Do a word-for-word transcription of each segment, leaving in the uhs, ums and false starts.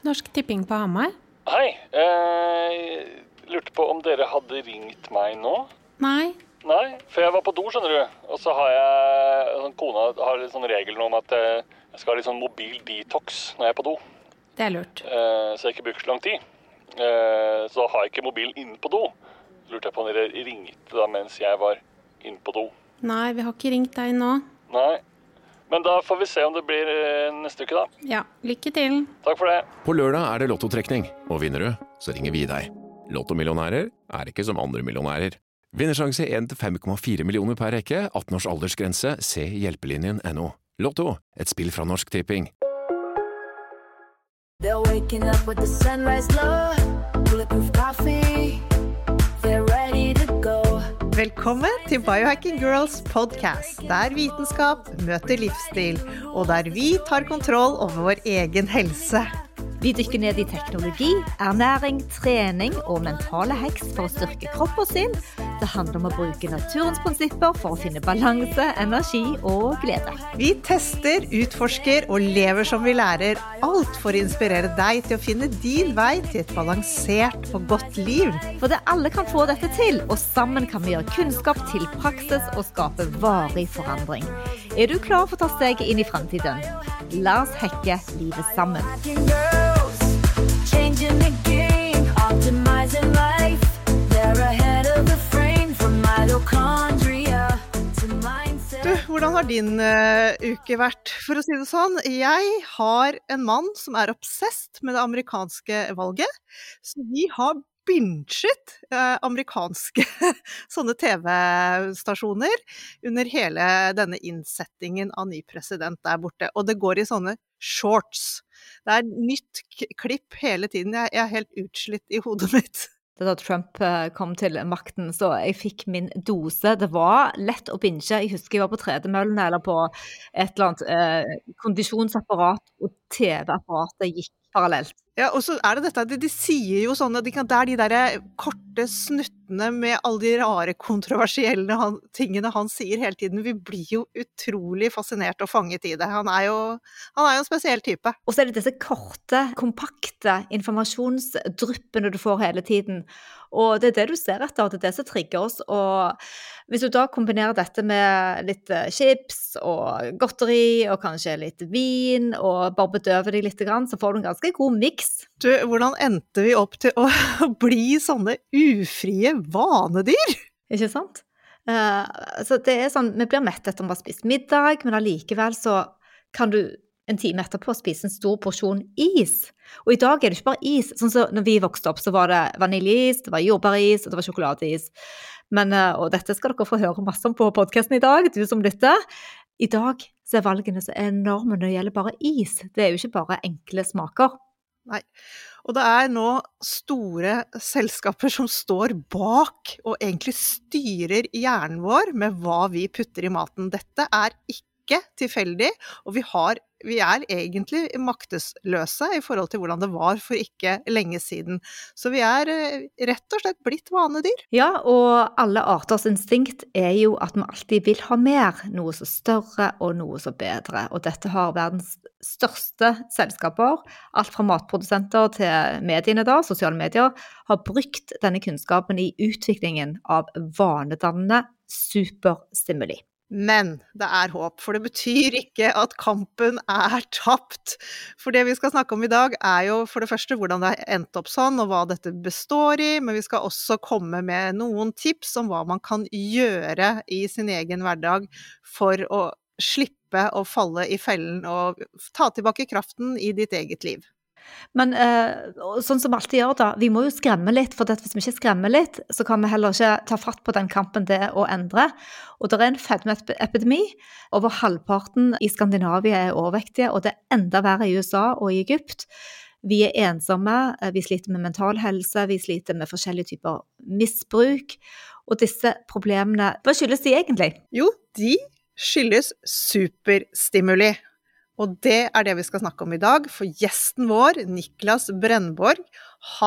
Norsk Tipping på Hamar. Hei, jeg lurte på om dere hadde ringt meg nå? Nei. Nei, for jeg var på do, skjønner du. Og så har jeg, sånn, kona har litt sånn regel om at jeg skal ha litt sånn mobil detox når jeg er på do. Det er lurt. Så jeg ikke bruker så lang tid. Så har jeg ikke mobilen inne på do. Så lurte jeg på om dere ringte da mens jeg var inne på do. Nei, vi har ikke ringt deg nå. Nei. Men da får vi se om det blir neste uke da. Ja, lykke til. Takk for det. På lørdag er det lottotrekning, og vinner du, så ringer vi deg. Lottomillionærer er ikke som andre millionærer. Vinnersjanse en til fem komma fire millioner per rekke, atten års aldersgrense, se hjelpelinjen punktum no. Lotto, et spill fra Norsk Tipping. They're waking up with the sunrise low, bulletproof coffee, they're ready to go. Velkommen til Biohacking Girls podcast, der vitenskap møter livsstil, og der vi tar kontroll over vår egen helse. Vi dykker ned i teknologi, ernæring, trening og mentale hacks for å styrke kropp og sinn. Det handler om å bruke naturens prinsipper for å finne balanse, energi og glede. Vi tester, utforsker og lever som vi lærer, alt for å inspirere deg til å finne din vei til et balansert og godt liv. For det alle kan få dette til, og sammen kan vi gjøre kunnskap til praksis og skape varig forandring. Er du klar for å ta steget inn i fremtiden? La oss hacke livet sammen. Changing the game, optimizing life. They're ahead of the frame from mitochondria to mindset. Du, hvordan har din uh, uke vært, for å si det sånn? Jeg har en mann som er obsessed med det amerikanske valget, så vi har binget uh, amerikanske sånne T V-stasjoner under hele denne innsettingen av ny president der borte, og det går i sånne shorts. Det er nytt k- klipp hele tiden. Jeg, jeg er helt utslitt i hodet mitt. Da Trump kom til makten, så jeg fikk min dose. Det var lett å binge. Jeg husker jeg var på tredemøllene eller på et eller annet eh, kondisjonsapparat, og T V-apparatet gikk parallelt. Ja, og så er det dette, de, de sier jo sånn, de kan, det er de der korte snuttene med alle de rare, kontroversielle han, tingene han sier hele tiden. Vi blir jo utrolig fascinert og fanget i det. Han er jo, han er jo en spesiell type. Og så er det disse korte, kompakte informasjonsdryppene du får hele tiden. Og det er det du ser etter, og det er det som trigger oss. Og hvis du da kombinerer dette med litt chips og godteri, og kanskje litt vin, og bare bedøver deg litt, så får du en ganske god mix. Du, hvordan endte vi opp til å bli sånne ufrie vanedyr? Ikke sant? Uh, så det er sånn, vi blir mett etter å ha spist middag, men allikevel så kan du en time etterpå spise en stor porsjon is. Og i dag er det ikke bare is. Sånn som når vi vokste opp, så var det vaniljeis, det var jordbæris, og det var sjokoladeis. Men, uh, og dette skal dere få høre masse om på podcasten i dag, du som lytter. I dag så er valgene så enorme når det gjelder bare is. Det er jo ikke bare enkle smaker. Nei, og det er nå store selskaper som står bak og egentlig styrer hjernen vår med hva vi putter i maten. Dette er ikke tilfeldig, og vi, har, vi er egentlig maktesløse i forhold til hvordan det var for ikke lenge siden. Så vi er rett og slett blitt vanedyr. Ja, og alle arters instinkt er jo at vi alltid vil ha mer, noe så større og noe så bedre. Og dette har verdens største selskaper, alt fra matprodusenter til mediene da, sosiale medier, har brukt denne kunnskapen i utviklingen av vanedannende superstimuli. Men det er håp, for det betyr ikke at kampen er tapt. For det vi skal snakke om i dag er jo for det første hvordan det har endt opp sånn, og hva dette består i, men vi skal også komme med noen tips om hva man kan gjøre i sin egen hverdag for å slippe å falle i fellen og ta tilbake kraften i ditt eget liv. Men eh, sånn som alltid gjør da, vi må jo skremme litt, for hvis vi ikke skremmer litt, så kan vi heller ikke ta fatt på den kampen det å endre. Og det er en fedmeepidemi, over halvparten i Skandinavia er overvektige, og det er enda verre i U S A og i Egypt. Vi er ensomme, vi sliter med mental helse, vi sliter med forskjellige typer misbruk, og disse problemene, hva skyldes de egentlig? Jo, de skyldes superstimuli. Og det er det vi skal snakke om i dag, for gjesten vår, Niklas Brennborg, han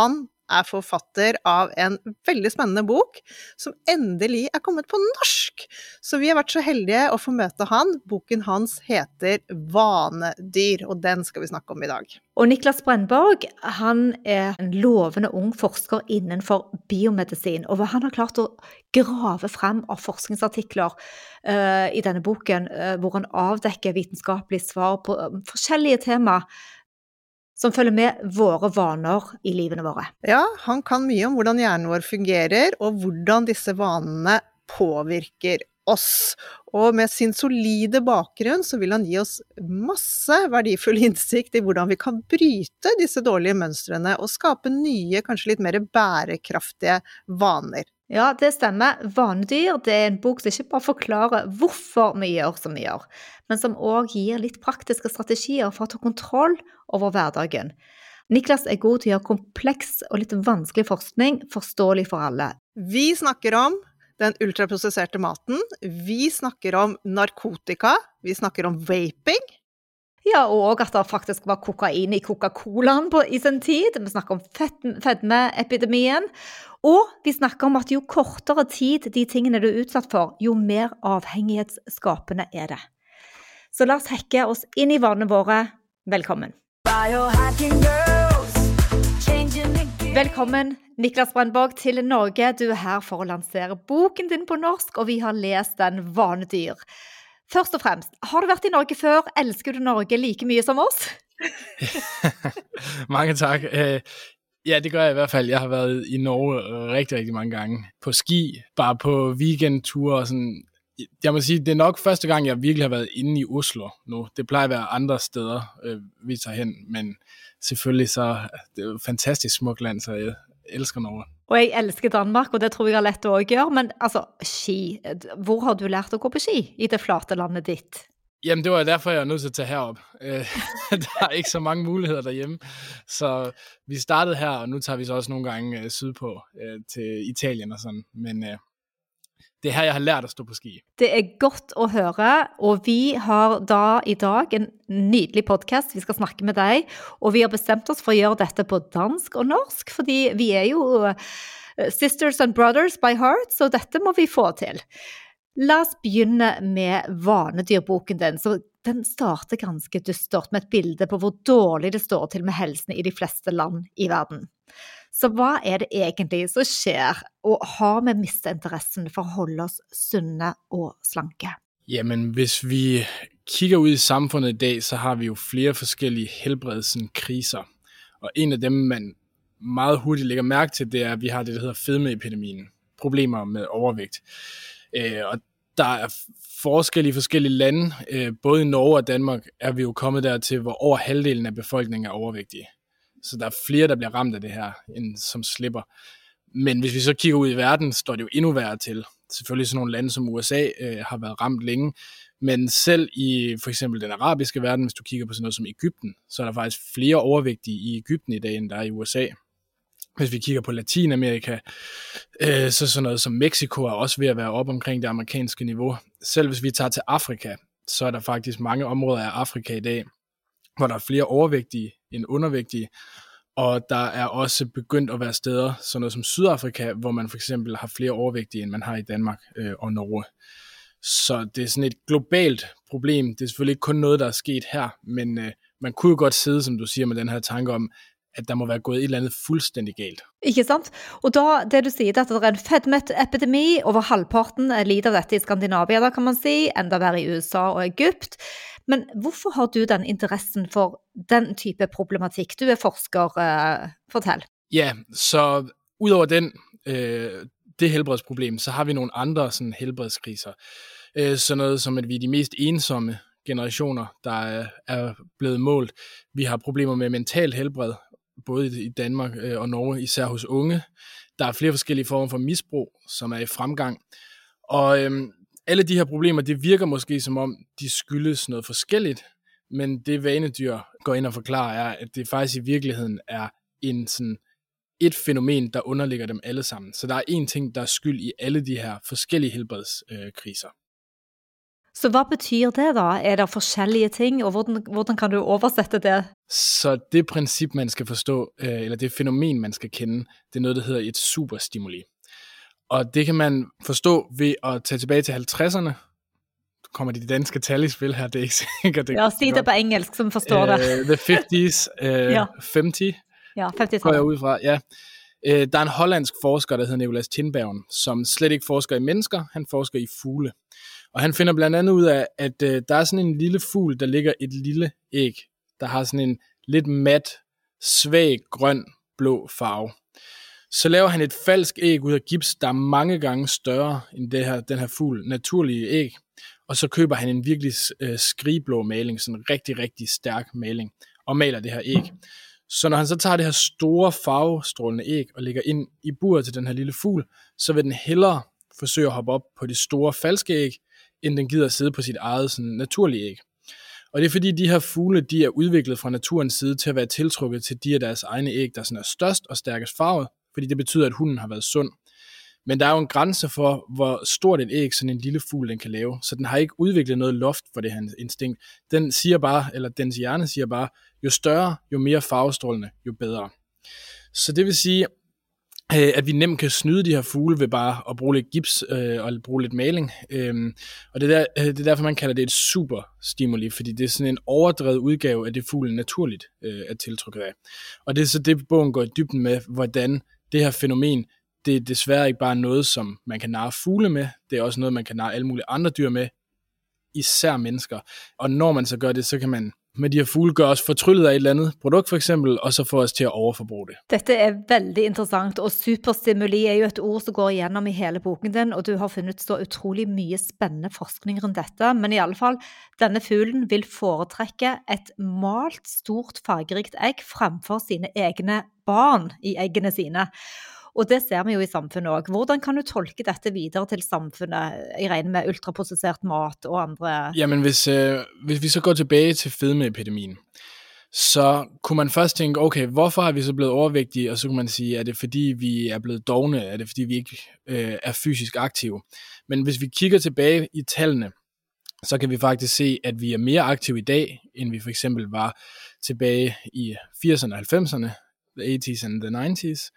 er forfatter av en veldig spennende bok som endelig er kommet på norsk. Så vi har vært så heldige å få møte han. Boken hans heter Vanedyr, og den skal vi snakke om i dag. Og Niklas Brennborg, han er en lovende ung forsker innenfor biomedisin, og hva han har klart å grave frem av forskningsartikler uh, i denne boken, uh, hvor han avdekker vitenskapelige svar på uh, forskjellige tema som følger med våre vaner i livene våre. Ja, han kan mye om hvordan hjernen vår fungerer, og hvordan disse vanene påvirker oss. Og med sin solide bakgrunn så vil han gi oss masse verdifull innsikt i hvordan vi kan bryte disse dårlige mønstrene og skape nye, kanskje litt mer bærekraftige vaner. Ja, det stemmer. Vanedyr, det er en bok som ikke bare forklarer hvorfor vi gjør som vi gjør, men som også gir litt praktiske strategier for å ta kontroll over hverdagen. Niklas er god til å gjøre kompleks og litt vanskelig forskning forståelig for alle. Vi snakker om den ultraprosesserte maten, vi snakker om narkotika, vi snakker om vaping. Ja, og at det faktisk var kokain i Coca-Colaen på, i sin tid. Vi snakker om fedmeepidemien. Og vi snakker om at jo kortere tid de tingene du er utsatt for, jo mer avhengighetsskapende er det. Så la oss hacke oss inn i vanene våre. Velkommen. Biohacking girls, changing the game. Velkommen, Niklas Brennborg, til Norge. Du er her for å lansere boken din på norsk, og vi har lest den Vanedyr. Først og fremst, har du vært i Norge før? Elsker du Norge like mye som oss? Mange tak. Ja, det gør jeg i hvert fald. Jeg har været i Norge rigtig, rigtig mange gange. På ski, bare på weekendture og sådan. Jeg må sige, det er nok første gang, jeg virkelig har været inde i Oslo nu. Det plejer at være andre steder, vi tager hen, men selvfølgelig så det er jo et fantastisk smukt land, så jeg elsker Norge. Og jeg elsker Danmark, og det tror jeg er lett å gjøre, men altså, ski, hvor har du lært å gå på ski i det flate landet ditt? Jamen, det var derfor, jeg er nødt til at tage herop. Der er ikke så mange muligheder derhjemme, så vi startede her, og nu tager vi så også nogle gange sydpå til Italien og sådan, men det er her, jeg har lært å stå på ski. Det er godt å høre, og vi har da i dag en nydelig podcast. Vi skal snakke med deg, og vi har bestemt oss for å gjøre dette på dansk og norsk, fordi vi er jo sisters and brothers by heart, så dette må vi få til. La oss begynne med Vanedyrboken din, så den starter ganske dystert med et bilde på hvor dårlig det står til med helsen i de fleste land i verden. Så hva er det egentlig som skjer, og har vi mistet interessen for å holde oss sunne og slanke? Jamen, hvis vi kigger ud i samfundet i dag, så har vi jo flere forskellige helbredskriser. Og en af dem, man meget hurtigt lægger mærke til, det er, at vi har det, der hedder fedmeepidemien. Problemer med overvægt. Og der er forskel i forskellige lande. Både i Norge og Danmark er vi jo kommet dertil, hvor over halvdelen af befolkningen er overvægtige. Så der er flere, der bliver ramt af det her, end som slipper. Men hvis vi så kigger ud i verden, står det jo endnu værre til. Selvfølgelig sådan nogle lande som U S A øh, har været ramt længe. Men selv i for eksempel den arabiske verden, hvis du kigger på sådan noget som Egypten, så er der faktisk flere overvægtige i Egypten i dag, end der er i U S A. Hvis vi kigger på Latinamerika, øh, så sådan noget som Mexico er også ved at være op omkring det amerikanske niveau. Selv hvis vi tager til Afrika, så er der faktisk mange områder af Afrika i dag, hvor der er flere overvægtige end undervægtige, og der er også begyndt at være steder, sådan noget som Sydafrika, hvor man for eksempel har flere overvægtige, end man har i Danmark øh, og Norge. Så det er sådan et globalt problem. Det er selvfølgelig ikke kun noget, der er sket her, men øh, man kunne jo godt sidde, som du siger, med den her tanke om, at der må være gået et eller andet fuldstændig galt. Ikke sant? Og da, det du sier, at det er en fedmeepidemi, over halvparten lider dette i Skandinavia, da kan man si, enda være i U S A og Egypt. Men hvorfor har du den interessen for den type problematikk? Du er forsker, uh, fortell. Ja, så udover den, øh, det helbredsproblem, så har vi nogle andre sådan, helbredskriser. Øh, sådan noget som, at vi er de mest ensomme generationer, der er, er blevet målt. Vi har problemer med mental helbred, både i Danmark og Norge, især hos unge. Der er flere forskellige former for misbrug, som er i fremgang. Og øhm, alle de her problemer, det virker måske som om, de skyldes noget forskelligt, men det Vanedyr går ind og forklarer, er, at det faktisk i virkeligheden er en sådan et fænomen, der underligger dem alle sammen. Så der er en ting, der er skyld i alle de her forskellige helbredskriser. Så hvad betyder det da? Er der forskellige ting, og hvordan, hvordan kan du oversætte det? Så det princip, man skal forstå, øh, eller det fænomen, man skal kende, det er noget, der hedder et superstimuli. Og det kan man forstå ved at tage tilbage til halvtredserne. Nu kommer de danske tal i spil her, det er ikke sikkert. Det Ja, sig det på engelsk, som forstår det. Uh, the halvtreds, uh, Ja. halvtreds, Ja, går jeg femti-tallet. ud fra, ja. Uh, der er en hollandsk forsker, der hedder Nicolas Tinbergen, som slet ikke forsker i mennesker, han forsker i fugle. Og han finder blandt andet ud af, at uh, der er sådan en lille fugl, der ligger et lille æg, der har sådan en lidt mat, svag, grøn, blå farve. Så laver han et falsk æg ud af gips, der er mange gange større end det her, den her fugl, naturlige æg. Og så køber han en virkelig øh, skrigblå maling, sådan en rigtig, rigtig stærk maling, og maler det her æg. Så når han så tager det her store farvestrålende æg og lægger ind i buret til den her lille fugl, så vil den hellere forsøge at hoppe op på det store falske æg, end den gider at sidde på sit eget sådan, naturlige æg. Og det er fordi, de her fugle, de er udviklet fra naturens side til at være tiltrukket til de af deres egne æg, der sådan er størst og stærkest farvet, fordi det betyder, at hunden har været sund. Men der er jo en grænse for, hvor stort et æg sådan en lille fugl den kan lave, så den har ikke udviklet noget loft for det her instinkt. Den siger bare, eller dens hjerne siger bare, jo større, jo mere farvestrålende, jo bedre. Så det vil sige, at vi nemt kan snyde de her fugle ved bare at bruge lidt gips øh, og bruge lidt maling. Øhm, og det er, der, det er derfor, man kalder det et superstimuli, fordi det er sådan en overdrevet udgave af det, fuglen naturligt øh, er tiltrukket af. Og det er så det, bogen går i dybden med, hvordan det her fænomen, det er desværre ikke bare noget, som man kan narre fugle med, det er også noget, man kan narre alle mulige andre dyr med, især mennesker. Og når man så gør det, så kan man med de her fugle gøre os fortryllet af et eller andet produkt for eksempel, og så få os til at overforbruge det. Dette er veldig interessant, og superstimuli er jo et ord som går igennem i hele boken din, og du har fundet så utrolig mye spændende forskning rundt dette, men i alle fall, denne fuglen vil foretrække et malt, stort, fargerikt æg fremfor sine egne barn i eggene sine. Og det ser vi jo i samfunnet også. Hvordan kan du tolke dette videre til samfunnet i regn med ultraprocesseret mat og andre? Jamen, hvis, øh, hvis vi så går tilbage til fedmeepidemien, så kunne man først tænke, okay, hvorfor er vi så blevet overvægtige? Og så kunne man sige, er det fordi vi er blevet dovne? Er det fordi vi ikke øh, er fysisk aktive? Men hvis vi kigger tilbage i tallene, så kan vi faktisk se, at vi er mere aktive i dag, end vi for eksempel var tilbage i firserne og halvfemserne. The eighties and the nineties.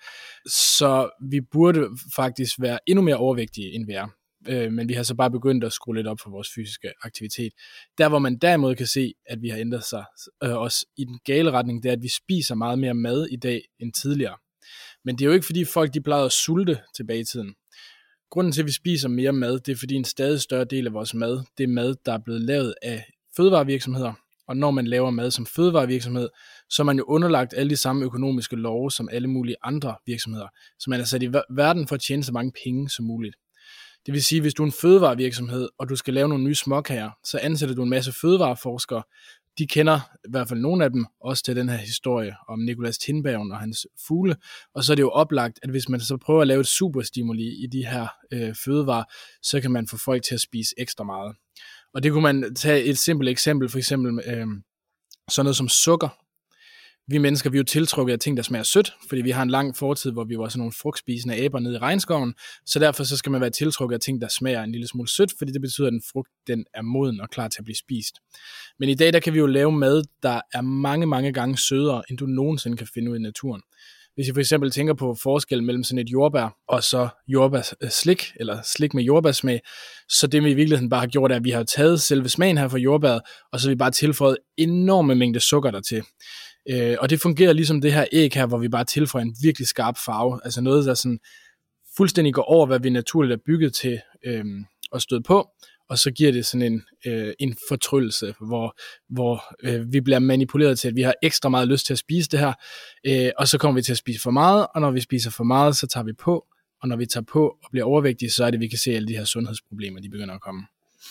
Så vi burde faktisk være endnu mere overvægtige, end vi er. Øh, men vi har så bare begyndt at skrue lidt op for vores fysiske aktivitet. Der, hvor man derimod kan se, at vi har ændret sig øh, også i den gale retning, det er, at vi spiser meget mere mad i dag end tidligere. Men det er jo ikke, fordi folk de plejede at sulte tilbage i tiden. Grunden til, at vi spiser mere mad, det er, fordi en stadig større del af vores mad, det er mad, der er blevet lavet af fødevarevirksomheder. Og når man laver mad som fødevarevirksomhed, så er man jo underlagt alle de samme økonomiske love som alle mulige andre virksomheder. Så man er sat i verden for at tjene så mange penge som muligt. Det vil sige, hvis du er en fødevarevirksomhed, og du skal lave nogle nye småkager, så ansætter du en masse fødevareforskere. De kender i hvert fald nogle af dem også til den her historie om Nicolas Tinbergen og hans fugle. Og så er det jo oplagt, at hvis man så prøver at lave et superstimuli i de her øh, fødevarer, så kan man få folk til at spise ekstra meget. Og det kunne man tage et simpelt eksempel, for eksempel øh, sådan noget som sukker. Vi mennesker, vi er jo tiltrukket af ting, der smager sødt, fordi vi har en lang fortid, hvor vi var sådan nogle frugtspisende aber nede i regnskoven, så derfor så skal man være tiltrukket af ting, der smager en lille smule sødt, fordi det betyder, at en frugt den er moden og klar til at blive spist. Men i dag, der kan vi jo lave mad, der er mange, mange gange sødere, end du nogensinde kan finde ud i naturen. Hvis I for eksempel tænker på forskellen mellem sådan et jordbær og så jordbærslik, eller slik med jordbærsmag, så det vi i virkeligheden bare har gjort, er, at vi har taget selve smagen her fra jordbæret, og så har vi bare tilføjet enorme mængder sukker dertil. Øh, og det fungerer ligesom det her æg her, hvor vi bare tilføjer en virkelig skarp farve, altså noget, der sådan fuldstændig går over, hvad vi naturligt er bygget til øh, at støde på, og så giver det sådan en, øh, en fortryllelse, hvor, hvor øh, vi bliver manipuleret til, at vi har ekstra meget lyst til at spise det her, øh, og så kommer vi til at spise for meget, og når vi spiser for meget, så tager vi på, og når vi tager på og bliver overvægtige, så er det, vi kan se alle de her sundhedsproblemer, de begynder at komme.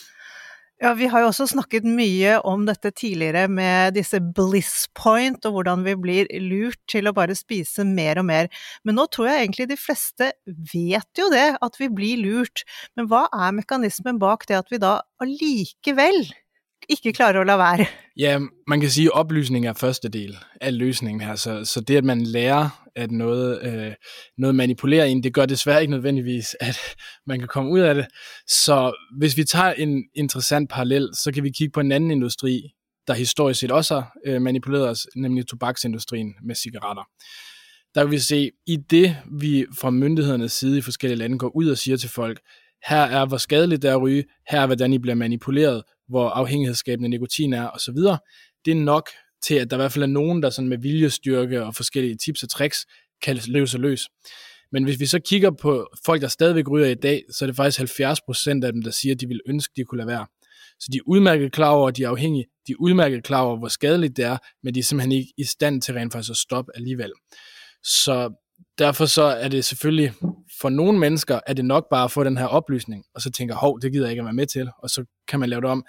Ja, vi har jo også snakket mye om dette tidligere med disse bliss point, og hvordan vi blir lurt til å bare spise mer og mer. Men nå tror jeg egentlig de fleste vet jo det, at vi blir lurt. Men hva er mekanismen bak det at vi da allikevel ikke klarer å la være. Ja, man kan sige, at oplysning er første del af løsningen her. Så, så det, at man lærer, at noget, øh, noget manipulerer en, det gør desværre ikke nødvendigvis, at man kan komme ud af det. Så hvis vi tager en interessant parallel, så kan vi kigge på en anden industri, der historisk set også har øh, manipuleret os, nemlig tobaksindustrien med cigaretter. Der kan vi se, i det vi fra myndighedernes side i forskellige lande går ud og siger til folk, her er, hvor skadeligt det er at ryge, her er, hvordan I bliver manipuleret, hvor afhængighedsskabende nikotin er, osv. Det er nok til, at der i hvert fald er nogen, der sådan med viljestyrke og forskellige tips og tricks kan løse sig løs. Men hvis vi så kigger på folk, der stadigvæk ryger i dag, så er det faktisk halvfjerds procent af dem, der siger, at de vil ønske, de kunne lade være. Så de er udmærket klar over, at de er afhængige, de er udmærket klar over, hvor skadeligt det er, men de er simpelthen ikke i stand til rent faktisk at stoppe alligevel. Så derfor så er det selvfølgelig, for nogle mennesker, er det nok bare at få den her oplysning, og så tænker, hov, det gider jeg ikke at være med til, og så kan man lave det om.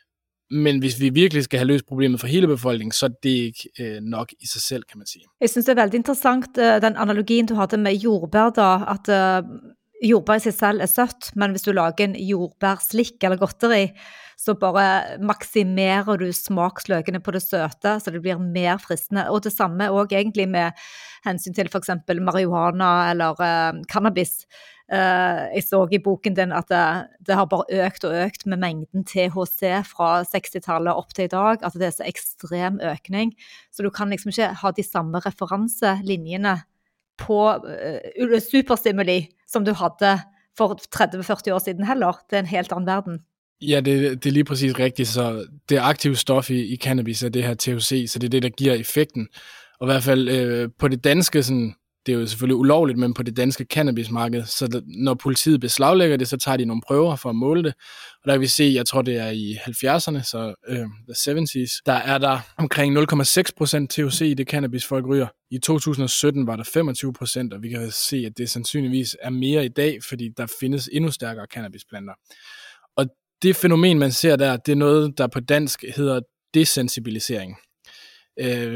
Men hvis vi virkelig skal have løst problemet for hele befolkningen, så er det ikke øh, nok i sig selv, kan man sige. Jeg synes det er veldig interessant, den analogien du hadde med jordbær da, at uh, jordbær i sig selv er sødt, men hvis du lager en jordbærslikk eller godteri, så bare maksimerer du smaksløkene på det søte, så det blir mer fristende. Og det samme også egentlig med hensyn til for eksempel marihuana eller uh, cannabis. Uh, jeg så i boken din at det, det har bare økt og økt med mængden T H C fra seksti-tallet op til i dag, at det er så ekstrem økning, så du kan liksom ikke ha de samme referanselinjene på uh, superstimuli, som du havde for tretti til førti år siden heller. Det er en helt anden verden. Ja, det, det er lige præcis rigtigt, så det aktive stof i, i cannabis er det her T H C, så det er det, der giver effekten. Og i hvert fald øh, på det danske, sådan, det er jo selvfølgelig ulovligt, men på det danske cannabismarked, så der, når politiet beslaglægger det, så tager de nogle prøver for at måle det. Og der kan vi se, jeg tror det er i halvfjerdserne, så øh, the halvfjerdserne, der er der omkring nul komma seks procent T H C i det cannabis, folk ryger. I to tusind og sytten var der femogtyve procent, og vi kan se, at det sandsynligvis er mere i dag, fordi der findes endnu stærkere cannabisplanter. Og det fænomen, man ser der, det er noget, der på dansk hedder desensibilisering. Øh,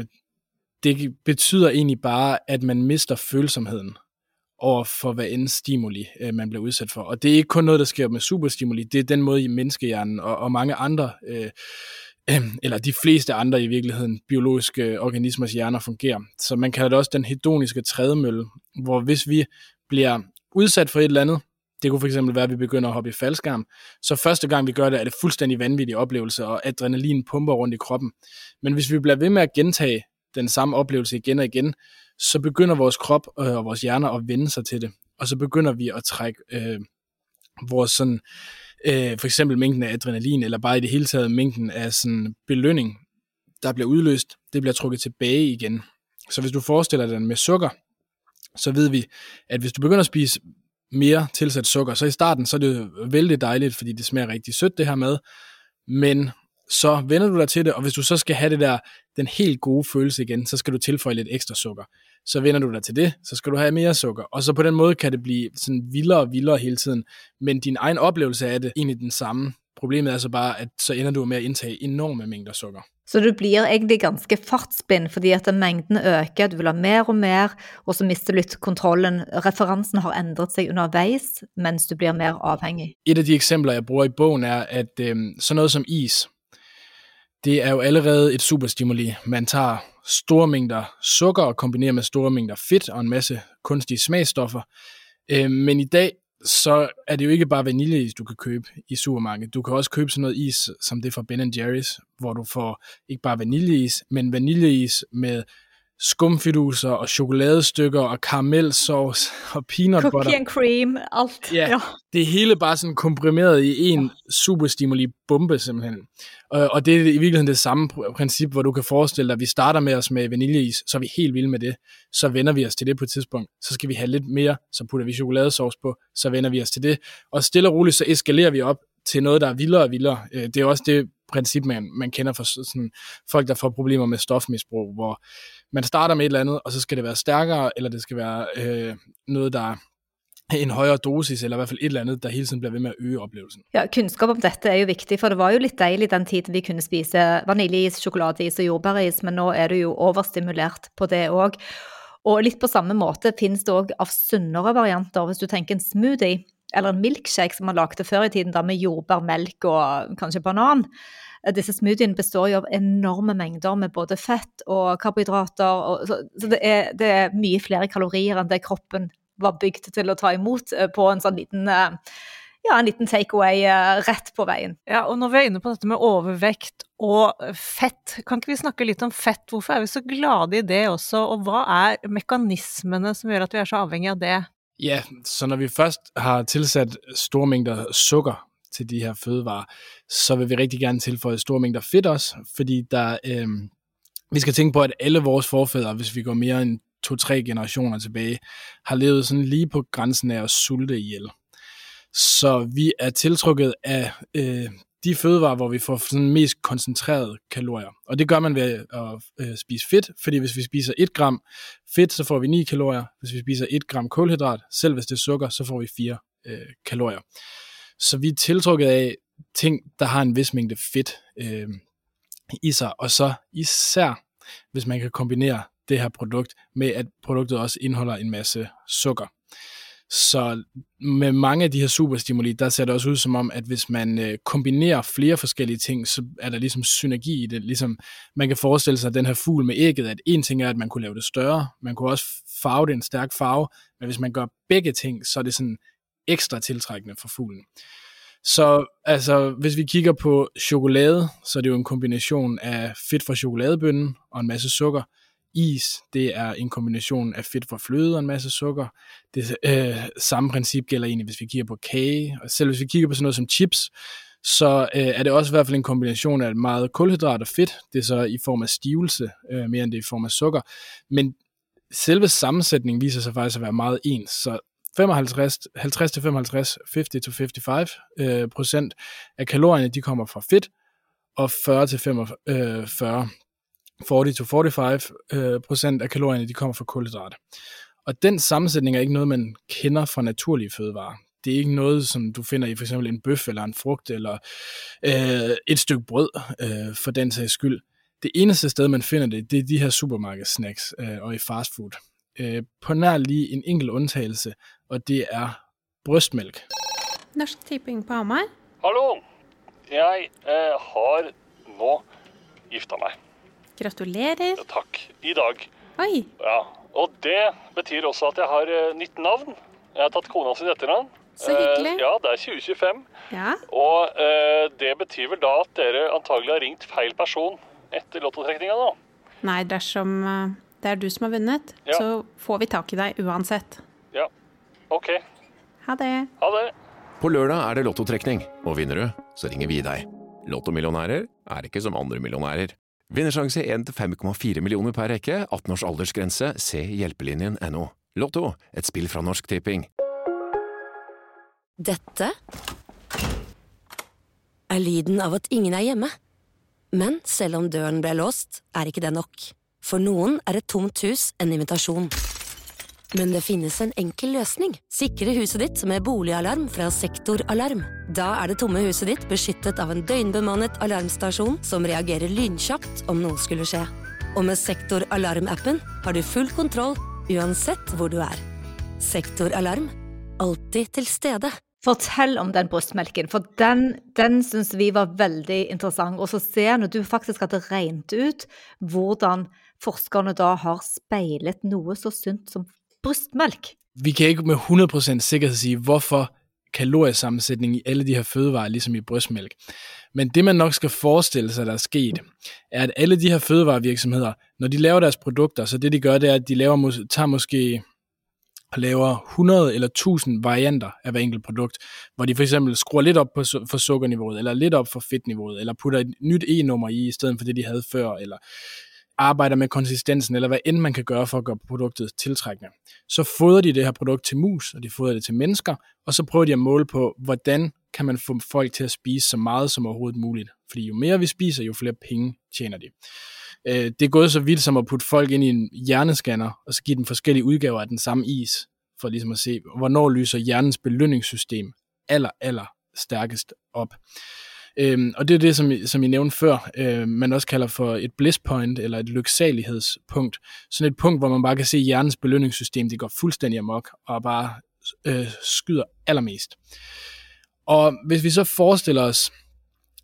det betyder egentlig bare, at man mister følsomheden over for hvad end stimuli, øh, man bliver udsat for. Og det er ikke kun noget, der sker med superstimuli, det er den måde i menneskehjernen og, og mange andre, øh, øh, eller de fleste andre i virkeligheden, biologiske organismers hjerner fungerer. Så man kalder det også den hedoniske trædemølle, hvor hvis vi bliver udsat for et eller andet, det kunne for eksempel være, at vi begynder at hoppe i faldskærm. Så første gang vi gør det, er det fuldstændig vanvittig oplevelse, og adrenalin pumper rundt i kroppen. Men hvis vi bliver ved med at gentage den samme oplevelse igen og igen, så begynder vores krop og vores hjerner at vende sig til det. Og så begynder vi at trække øh, vores sådan, øh, for eksempel mængden af adrenalin, eller bare i det hele taget mængden af sådan belønning, der bliver udløst, det bliver trukket tilbage igen. Så hvis du forestiller dig med sukker, så ved vi, at hvis du begynder at spise mere tilsat sukker, så i starten så er det vældig dejligt, fordi det smager rigtig sødt det her mad, men så vender du dig til det, og hvis du så skal have det der, den helt gode følelse igen, så skal du tilføje lidt ekstra sukker. Så vender du dig til det, så skal du have mere sukker, og så på den måde kan det blive sådan vildere og vildere hele tiden, men din egen oplevelse af det er egentlig den samme. Problemet er så bare, at så ender du med at indtage enorme mængder sukker. Så du blir egentlig ganske fartsblind, fordi at mængden øker, du vil ha mer og mer, og så mister du lidt kontrollen. Referensen har ændret sig undervejs, mens du bliver mere afhængig. Et af de eksempler, jeg bruger i bogen, er, at øh, sådan noget som is, det er jo allerede et superstimuli. Man tager store mængder sukker og kombinerer med store mængder fedt og en masse kunstige smagsstoffer. Øh, men i dag, så er det jo ikke bare vaniljeis, du kan købe i supermarkedet. Du kan også købe sådan noget is, som det fra Ben and Jerry's, hvor du får ikke bare vaniljeis, men vaniljeis med skumfiduser og chokoladestykker og karamelsauce og peanut butter. Cookie and cream, alt. Ja, ja, det er hele bare sådan komprimeret i en superstimuli bombe simpelthen. Og, og det er i virkeligheden det samme princip, hvor du kan forestille dig, at vi starter med os med vaniljeis, så er vi helt vilde med det. Så vender vi os til det på et tidspunkt. Så skal vi have lidt mere, så putter vi chokoladesauce på, så vender vi os til det. Og stille og roligt, så eskalerer vi op til noget, der er vildere og vildere. Det er også det princip, man, man kender for sådan folk, der får problemer med stofmisbrug, hvor man starter med et eller andet, og så skal det være stærkere, eller det skal være øh, noget, der er en højere dosis, eller i hvert fald et eller andet, der hele tiden bliver ved med at øge oplevelsen. Ja, kunnskap om dette er jo vigtigt, for det var jo lidt dejligt den tiden, vi kunne spise vaniljeis, chokoladeis og jordbæris, men nå er det jo overstimulert på det også. Og lidt på samme måte findes det også av sunnere varianter, hvis du tenker en smoothie, eller en milkshake som man lagde før i tiden da med jordbærmelk og kanskje banan. disse smoothiene består jo av enorme mengder med både fett og karbohydrater, og, så, så det, er, det er mye flere kalorier enn det kroppen var bygd til å ta imot på en sånn liten, ja, en liten takeaway rett på veien. Ja, og når vi er inne på dette med overvekt og fett, kan ikke vi snakke litt om fett? Hvorfor er vi så glade i det også, og hva er mekanismene som gjør at vi er så avhengige av det? Ja, så når vi først har tilsat store mængder sukker til de her fødevarer, så vil vi rigtig gerne tilføje store mængder fedt også, fordi der, øh, vi skal tænke på, at alle vores forfædre, hvis vi går mere end to-tre generationer tilbage, har levet sådan lige på grænsen af at sulte ihjel. Så vi er tiltrukket af øh, de fødevarer, hvor vi får sådan mest koncentrerede kalorier. Og det gør man ved at øh, spise fedt, fordi hvis vi spiser et gram fedt, så får vi ni kalorier. Hvis vi spiser et gram kulhydrat, selv hvis det er sukker, så får vi fire øh, kalorier. Så vi er tiltrukket af ting, der har en vis mængde fedt øh, i sig, og så især, hvis man kan kombinere det her produkt med, at produktet også indeholder en masse sukker. Så med mange af de her superstimuli, der ser det også ud som om, at hvis man øh, kombinerer flere forskellige ting, så er der ligesom synergi i det. Ligesom man kan forestille sig den her fugl med ægget, at en ting er, at man kunne lave det større, man kunne også farve det en stærk farve, men hvis man gør begge ting, så er det sådan ekstra tiltrækkende for fuglen. Så altså, hvis vi kigger på chokolade, så er det jo en kombination af fedt fra chokoladebønnen og en masse sukker. Is, det er en kombination af fedt fra fløde og en masse sukker. Det øh, samme princip gælder egentlig, hvis vi kigger på kage. Og selv hvis vi kigger på sådan noget som chips, så øh, er det også i hvert fald en kombination af meget kulhydrat og fedt. Det er så i form af stivelse, øh, mere end det er i form af sukker. Men selve sammensætningen viser sig faktisk at være meget ens. Så halvtreds til femoghalvtreds, halvtreds til femoghalvfems øh, procent af kalorierne, de kommer fra fedt, og fyrre til femogfyrre, fyrre til femogfyrre øh, procent af kalorierne, de kommer fra kulhydrat. Og den sammensætning er ikke noget, man kender fra naturlige fødevarer. Det er ikke noget, som du finder i for eksempel en bøf eller en frugt eller øh, et stykke brød øh, for den sags skyld. Det eneste sted, man finder det, det er de her supermarkedssnacks øh, og i fastfood. Øh, på nær lige en enkelt undtagelse, og det er brystmælk. Norsk Tipping på Hamar. Hallo, jeg eh, har nå gifta meg. Gratulerer. Ja, takk. I dag. Oi, Ja, og det betyr også at jeg har eh, nytt navn. Jeg har tatt kona sin etternavn. så hyggelig. Eh, ja, det er tjue tjuefem. Ja, Og eh, det betyr vel da at dere antagelig har ringt feil person etter lottotrekninga nå. nei, dersom eh, det er du som har vunnet, Ja. så får vi tak i deg uansett. Ja, ok. Ha det. Ha det. På lørdag er det lottotrekning, og vinner du, så ringer vi deg. Lottomillionærer er ikke som andre millionærer. Vinnersjanse en til fem komma fire millioner per rekke, atten års aldersgrense, se hjelpelinjen punktum no. Lotto, et spill fra Norsk Tipping. Dette er lyden av at ingen er hjemme. Men selv om døren ble låst, er ikke det nok. For noen er et tomt hus en invitasjon. Men det finnes en enkel løsning. Sikre huset ditt med boligalarm fra Sektor Alarm. Da er det tomme huset ditt beskyttet av en døgnbemannet alarmstasjon som reagerer lynkjapt om noe skulle skje. Og med Sektor Alarm-appen har du full kontroll uansett hvor du er. Sektor Alarm. Alltid til stede. Fortell om den brystmelken, for den, den synes vi var veldig interessant. Og så se når du faktisk hadde regnet ut hvordan forskerne da har speilet noe så sunt som brystmælk. Vi kan ikke med hundrede procent sikkerhed sige, hvorfor kaloriesammensætningen i alle de her fødevarer er ligesom i brystmælk. Men det man nok skal forestille sig, der er sket, er, at alle de her fødevarevirksomheder, når de laver deres produkter, så det de gør, det er, at de laver, tager måske og laver hundrede eller tusind varianter af hver enkelt produkt, hvor de for eksempel skruer lidt op på, for sukkerniveauet, eller lidt op for fedtniveauet, eller putter et nyt E-nummer i, i stedet for det, de havde før, eller arbejder med konsistensen, eller hvad end man kan gøre for at gøre produktet tiltrækkende. Så fodrer de det her produkt til mus, og de fodrer det til mennesker, og så prøver de at måle på, hvordan kan man få folk til at spise så meget som overhovedet muligt. Fordi jo mere vi spiser, jo flere penge tjener de. Det er gået så vidt som at putte folk ind i en hjernescanner, og så give dem forskellige udgaver af den samme is, for ligesom at se, hvornår lyser hjernens belønningssystem aller, aller stærkest op. Øhm, og det er det, som, som I nævnte før, øh, man også kalder for et bliss point, eller et lyksalighedspunkt. Sådan et punkt, hvor man bare kan se hjernens belønningssystem, det går fuldstændig amok, og bare øh, skyder allermest. Og hvis vi så forestiller os,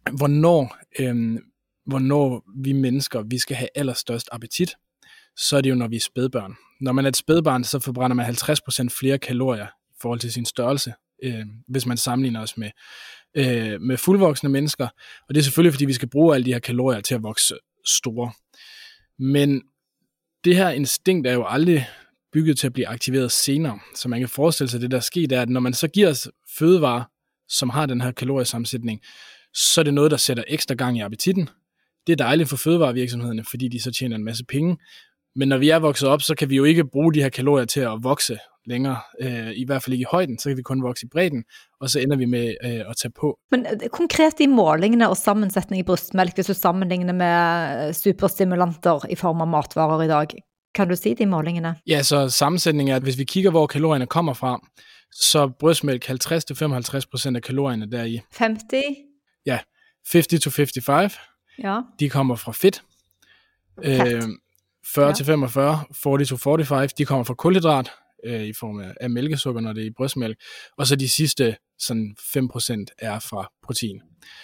hvornår, øh, hvornår vi mennesker, vi skal have allerstørst appetit, så er det jo, når vi er spædbørn. Når man er et spædbarn, så forbrænder man halvtreds procent flere kalorier i forhold til sin størrelse, øh, hvis man sammenligner os med, øh, med fuldvoksne mennesker. Og det er selvfølgelig, fordi vi skal bruge alle de her kalorier til at vokse store. Men det her instinkt er jo aldrig bygget til at blive aktiveret senere. Så man kan forestille sig, at det der sker, er, at når man så giver os fødevarer, som har den her kaloriesammensætning, så er det noget, der sætter ekstra gang i appetitten. Det er dejligt for fødevarevirksomhederne, fordi de så tjener en masse penge. Men når vi er vokset op, så kan vi jo ikke bruge de her kalorier til at vokse længere. Øh, I hvert fald ikke i højden, så kan vi kun vokse i bredden, og så ender vi med øh, at tage på. Men konkret i målingene og sammensætning i brystmælk, hvis du sammenligner med superstimulanter i form af matvarer i dag, kan du sige de målingene? Ja, så sammensætningen er, at hvis vi kigger, hvor kalorierne kommer fra, så brystmælk halvtreds til femoghalvtreds procent af kalorierne deri. femti? Ja, halvtreds til femoghalvfems. Ja. De kommer fra fedt. Fedt. Øh, fyrre til femogfyrre, fyrre til femogfyrre, de kommer fra kulhydrat øh, i form af, af mælkesukker, når det er i brystmælk. Og så de sidste sådan fem procent er fra protein.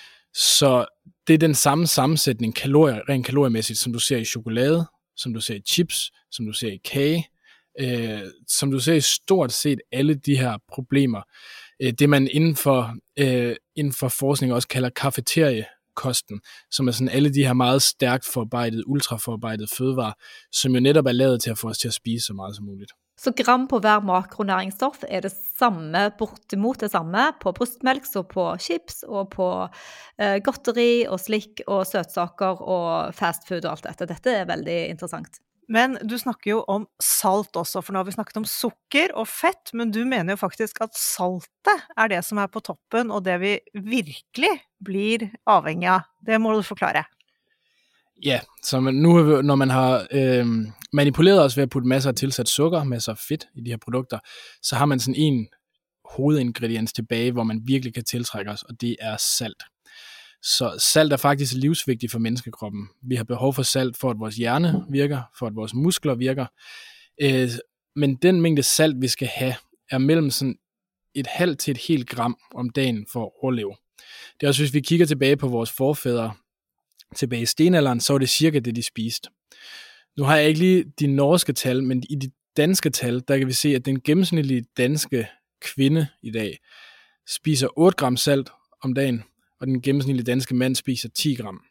Så det er den samme sammensætning kalorier, rent kaloriemæssigt, som du ser i chokolade, som du ser i chips, som du ser i kage, øh, som du ser i stort set alle de her problemer. Øh, det man inden for, øh, inden for forskning også kalder kafeteriekosten, som er sådan alle de her meget stærkt forarbejdede, ultraforarbejdede fødevarer, som jo netop er lavet til at få os til at spise så meget som muligt. Så gram på hver makronæringsstof er det samme, bortimot det samme på brystmælk, så på chips og på uh, godteri og slik og søtsaker og fast food og alt dette. Dette er veldig interessant. Men du snakker jo om salt også, for nå har vi snakket om sukker og fett, men du mener jo faktisk at saltet er det som er på toppen, og det vi virkelig blir avhengig av. Det må du forklare. Ja, så man, nu når man har øh, manipuleret os ved at putte masser af tilsat sukker, masser af fedt i de her produkter, så har man sådan en hovedingrediens tilbage, hvor man virkelig kan tiltrække os, og det er salt. Så salt er faktisk livsvigtigt for menneskekroppen. Vi har behov for salt for, at vores hjerne virker, for at vores muskler virker. Øh, men den mængde salt, vi skal have, er mellem sådan et halvt til et helt gram om dagen for at overleve. Det er også, hvis vi kigger tilbage på vores forfædre, tilbage i stenalderen, så var det cirka det, de spiste. Nu har jeg ikke lige de norske tal, men i de danske tal, der kan vi se, at den gennemsnitlige danske kvinde i dag spiser otte gram salt om dagen, og den gennemsnitlige danske mand spiser ti gram.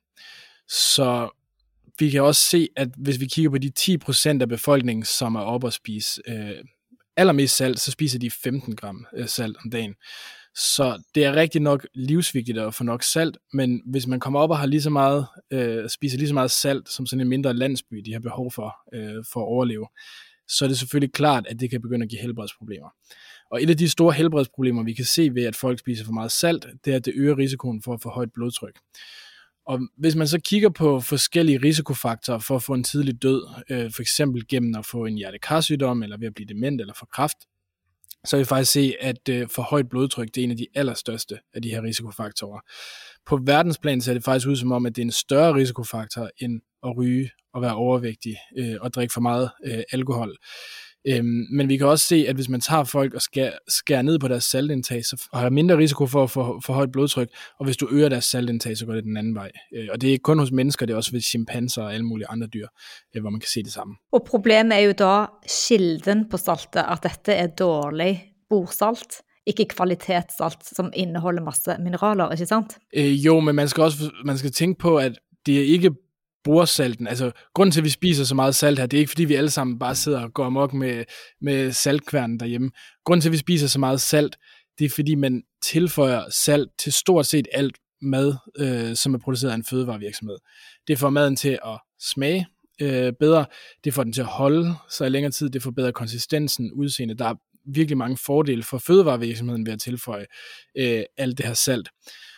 Så vi kan også se, at hvis vi kigger på de ti procent af befolkningen, som er oppe at spise øh, allermest salt, så spiser de femten gram øh, salt om dagen. Så det er rigtig nok livsvigtigt at få nok salt, men hvis man kommer op og har lige så meget, øh, spiser lige så meget salt, som sådan en mindre landsby, de har behov for, øh, for at overleve, så er det selvfølgelig klart, at det kan begynde at give helbredsproblemer. Og et af de store helbredsproblemer, vi kan se ved, at folk spiser for meget salt, det er, at det øger risikoen for at få højt blodtryk. Og hvis man så kigger på forskellige risikofaktorer for at få en tidlig død, øh, for eksempel gennem at få en hjertekarsygdom, eller ved at blive dement, eller få kræft, så vil vi faktisk se, at øh, for højt blodtryk, det er en af de allerstørste af de her risikofaktorer. På verdensplan ser det faktisk ud som om, at det er en større risikofaktor end at ryge og være overvægtig øh, og drikke for meget øh, alkohol. Øhm, men vi kan også se, at hvis man tager folk og skærer, skærer ned på deres saltindtag, så har der mindre risiko for at få for højt blodtryk, og hvis du øger deres saltindtag, så går det den anden vej. Øh, og det er ikke kun hos mennesker, det er også ved chimpanser og alle mulige andre dyr, øh, hvor man kan se det samme. Og problemet er jo da kilden på saltet, at dette er dårlig bordsalt, ikke kvalitetssalt, som indeholder masse mineraler, ikke sant? Øh, jo, men man skal også man skal tænke på, at det er ikke brugersalten. Altså, grunden til, at vi spiser så meget salt her, det er ikke, fordi vi alle sammen bare sidder og går amok med, med saltkværnen derhjemme. Grunden til, at vi spiser så meget salt, det er, fordi man tilføjer salt til stort set alt mad, øh, som er produceret af en fødevarevirksomhed. Det får maden til at smage øh, bedre, det får den til at holde sig i længere tid, det forbedrer konsistensen, udseende. Der er virkelig mange fordele for fødevarevirksomheden ved at tilføje øh, alt det her salt.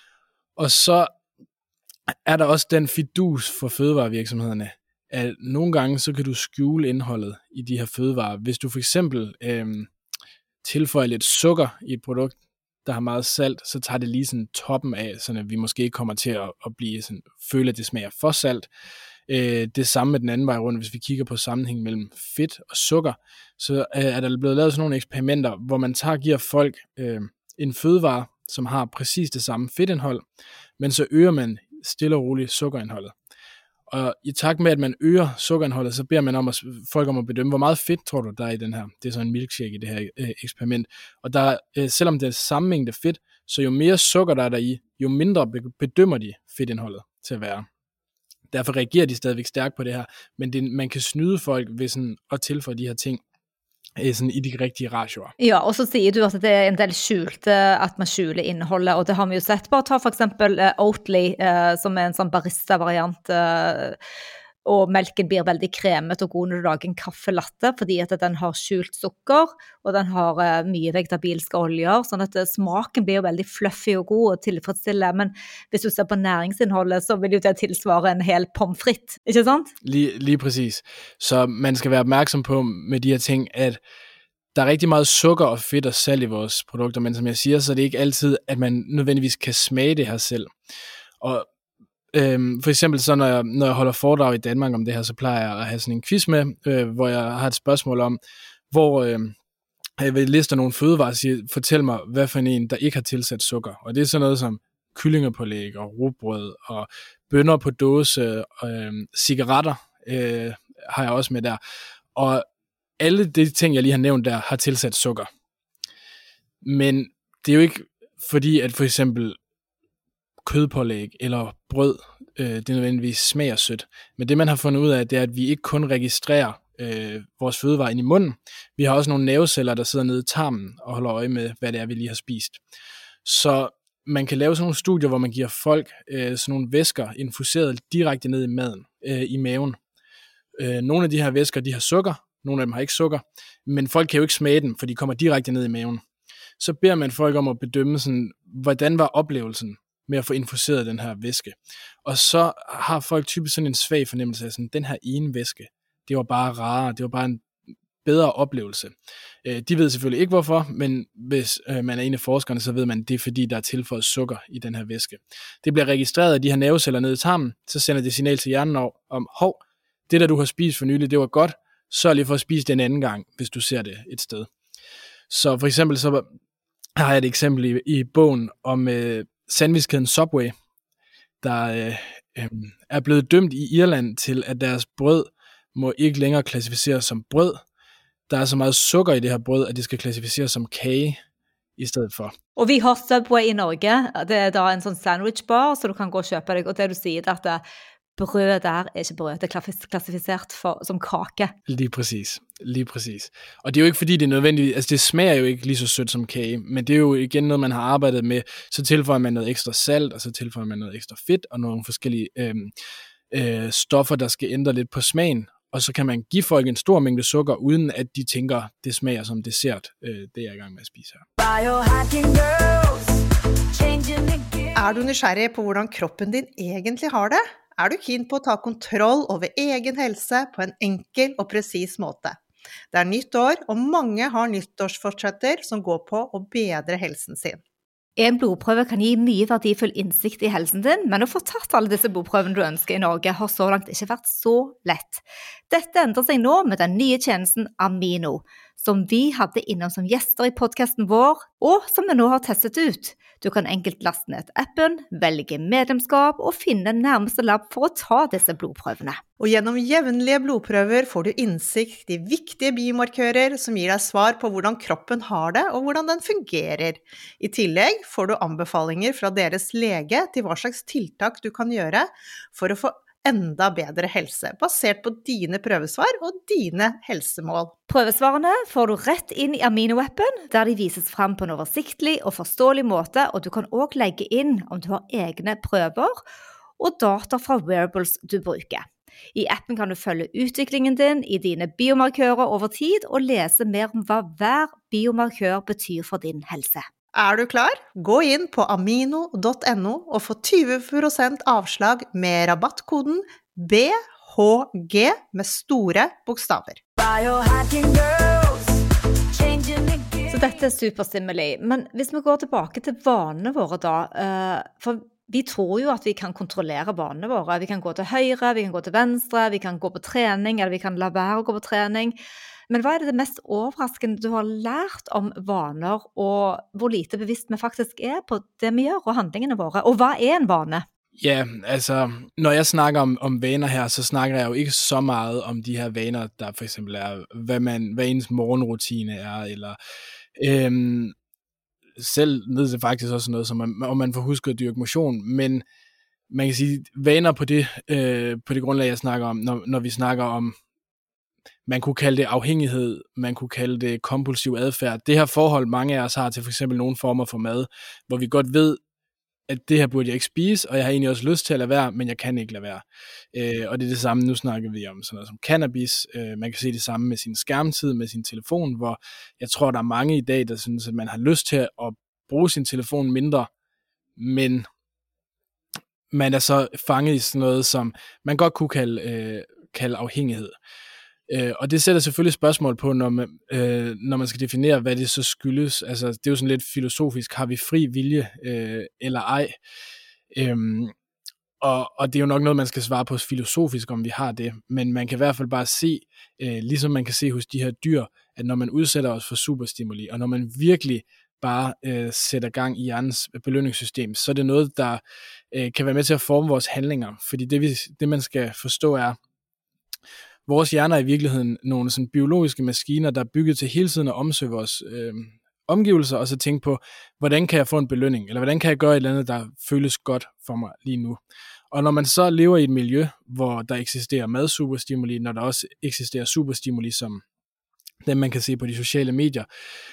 Og så er der også den fidus for fødevarevirksomhederne, at nogle gange så kan du skjule indholdet i de her fødevarer. Hvis du for eksempel øh, tilføjer lidt sukker i et produkt, der har meget salt, så tager det lige sådan toppen af, så vi måske ikke kommer til at, at blive sådan, føle, at det smager for salt. Øh, det samme med den anden vej rundt, hvis vi kigger på sammenhængen mellem fedt og sukker, så øh, er der blevet lavet sådan nogle eksperimenter, hvor man tager giver folk øh, en fødevare, som har præcis det samme fedtindhold, men så øger man stille og roligt sukkerindholdet. Og i takt med, at man øger sukkerindholdet, så beder man om at, folk om at bedømme, hvor meget fedt tror du, der er i den her. Det er så en milkshake i det her øh, eksperiment. Og der, øh, selvom det er samme mængde fedt, så jo mere sukker der er der i, jo mindre bedømmer de fedtindholdet til at være. Derfor reagerer de stadigvæk stærkt på det her, men det, man kan snyde folk ved sådan at tilføje de her ting sådan i de rigtige ratioer. Ja, og så sier du at det er en del skjulte, at man skjuler innholdet, og det har vi jo sett. Bare ta for eksempel uh, Oatly, uh, som er en sånn barista-variant, uh, og melken blir veldig kremet og god når du lager en kaffelatte, fordi at den har skjult sukker, og den har uh, mye vegetabilske oljer, sånn at uh, smaken blir jo veldig fluffy og god og tilfredsstille, men hvis du ser på næringsinnholdet, så vil jo det tilsvare en hel pommes frites, ikke sant? Lige, lige præcis. Så man skal være opmærksom på med de her ting, at der er rigtig meget sukker og fedt og salt i vores produkter, men som jeg siger, så er det ikke altid, at man nødvendigvis kan smage det her selv. Og Øhm, for eksempel så når jeg, når jeg holder foredrag i Danmark om det her, så plejer jeg at have sådan en quiz med, øh, hvor jeg har et spørgsmål om, hvor øh, jeg vil liste nogle fødevarer og sige, fortæl mig, hvad for en, der ikke har tilsat sukker. Og det er sådan noget som kyllingepålæg og rugbrød og bønner på dåse og øh, cigaretter øh, har jeg også med der. Og alle de ting, jeg lige har nævnt der, har tilsat sukker. Men det er jo ikke fordi, at for eksempel kødpålæg eller brød, øh, det nødvendigvis smager sødt. Men det, man har fundet ud af, det er, at vi ikke kun registrerer øh, vores fødevarer ind i munden. Vi har også nogle nerveceller, der sidder nede i tarmen og holder øje med, hvad det er, vi lige har spist. Så man kan lave sådan nogle studier, hvor man giver folk øh, sådan nogle væsker infuseret direkte ned i maden, øh, i maven. Øh, nogle af de her væsker, de har sukker, nogle af dem har ikke sukker, men folk kan jo ikke smage dem, for de kommer direkte ned i maven. Så beder man folk om at bedømme, sådan, hvordan var oplevelsen med at få infuseret den her væske. Og så har folk typisk sådan en svag fornemmelse af sådan, den her ene væske, det var bare rarere, det var bare en bedre oplevelse. De ved selvfølgelig ikke hvorfor, men hvis man er en af forskerne, så ved man, at det er fordi, der er tilføjet sukker i den her væske. Det bliver registreret af de her nerveceller nede i tarmen, så sender det signal til hjernen om, hov, det der du har spist for nylig, det var godt, sørg lige for at spise det en anden gang, hvis du ser det et sted. Så for eksempel så har jeg et eksempel i, i bogen om øh, sandwichkæden Subway, der øh, øh, er blevet dømt i Irland til, at deres brød må ikke længere klassificeres som brød. Der er så meget sukker i det her brød, at det skal klassificeres som kage i stedet for. Og vi har Subway i Norge. Det er da en sånn sandwichbar, så du kan gå og kjøpe deg. Og det du sier, er at brød der er ikke brød, det er klassifiseret for, som kake. Lige præcis, lige præcis. Og det er jo ikke fordi, det er nødvendigt, altså det smager jo ikke lige så sødt som kage, men det er jo igen noget, man har arbejdet med. Så tilføjer man noget ekstra salt, og så tilføjer man noget ekstra fedt, og nogle forskellige øh, øh, stoffer, der skal ændre lidt på smagen. Og så kan man give folk en stor mængde sukker, uden at de tænker, det smager som dessert, øh, det er jeg i gang med at spise her. Er du nysgerrig på, hvordan kroppen din egentlig har det? Er du keen på at ta kontroll over egen helse på en enkel og præcis måte? Det er nytt år, og mange har nyttårsfortsetter som går på at bedre helsen sin. En blodprøve kan gi mye verdifull innsikt i helsen din, men å få tatt alle disse blodprøvene du ønsker i Norge har så langt ikke vært så lett. Dette endrer seg nå med den nye tjenesten Amino, som vi hadde innom som gjester i podcasten vår, og som vi nå har testet ut. Du kan enkelt laste ned appen, velge medlemskap og finne nærmeste lab for å ta disse blodprøvene. Og gjennom jevnlige blodprøver får du innsikt i viktige biomarkører som gir deg svar på hvordan kroppen har det og hvordan den fungerer. I tillegg får du anbefalinger fra deres lege til hva slags tiltak du kan gjøre for å få enda bedre helse, basert på dine prøvesvar og dine helsemål. Prøvesvarene får du rett inn i Amino-appen, der de vises frem på en oversiktlig og forståelig måte, og du kan også legge inn om du har egne prøver og data fra wearables du bruker. I appen kan du følge utviklingen din i dine biomarkører over tid og lese mer om hva hver biomarkør betyr for din helse. Er du klar? Gå inn på amino punktum no og få tyve prosent avslag med rabattkoden B H G med store bokstaver. Så dette er superstimuli, men hvis vi går tilbake til vanene våre da, for vi tror jo at vi kan kontrollere vanene våre. Vi kan gå til høyre, vi kan gå til venstre, vi kan gå på trening, eller vi kan la være å gå på trening. Men hva er det mest overraskende du har lært om vaner, og hvor lite bevisst vi faktisk er på det vi gjør, og handlingene våre? Og hva er en vane? Ja, altså, når jeg snakker om, om vaner her, så snakker jeg jo ikke så meget om de her vaner, der for eksempel er, hvad, man, hvad ens morgenrutine er, eller øhm, selv ned til faktisk også noget, som man, om man får husket at dyrke motion, men man kan sige, vaner på det, øh, på det grundlag, jeg snakker om, når, når vi snakker om, man kunne kalde det afhængighed, man kunne kalde det kompulsiv adfærd. Det her forhold, mange af os har til for eksempel nogle former for mad, hvor vi godt ved, at det her burde jeg ikke spise, og jeg har egentlig også lyst til at lade være, men jeg kan ikke lade være. Øh, og det er det samme, nu snakker vi om sådan noget som cannabis. Øh, man kan se det samme med sin skærmtid, med sin telefon, hvor jeg tror, der er mange i dag, der synes, at man har lyst til at bruge sin telefon mindre, men man er så fanget i sådan noget, som man godt kunne kalde, øh, kalde afhængighed. Øh, og det sætter selvfølgelig spørgsmål på, når man, øh, når man skal definere, hvad det så skyldes. Altså, det er jo sådan lidt filosofisk. Har vi fri vilje øh, eller ej? Øhm, og, og det er jo nok noget, man skal svare på filosofisk, om vi har det. Men man kan i hvert fald bare se, øh, ligesom man kan se hos de her dyr, at når man udsætter os for superstimuli, og når man virkelig bare øh, sætter gang i hjernens belønningssystem, så er det noget, der øh, kan være med til at forme vores handlinger. Fordi det, vi, det man skal forstå er, vores hjerner er i virkeligheden nogle sådan biologiske maskiner, der er bygget til hele tiden at omsøge vores øh, omgivelser, og så tænke på, hvordan kan jeg få en belønning, eller hvordan kan jeg gøre et eller andet, der føles godt for mig lige nu. Og når man så lever i et miljø, hvor der eksisterer madsuperstimuli, når der også eksisterer superstimuli, som dem man kan se på de sociale medier,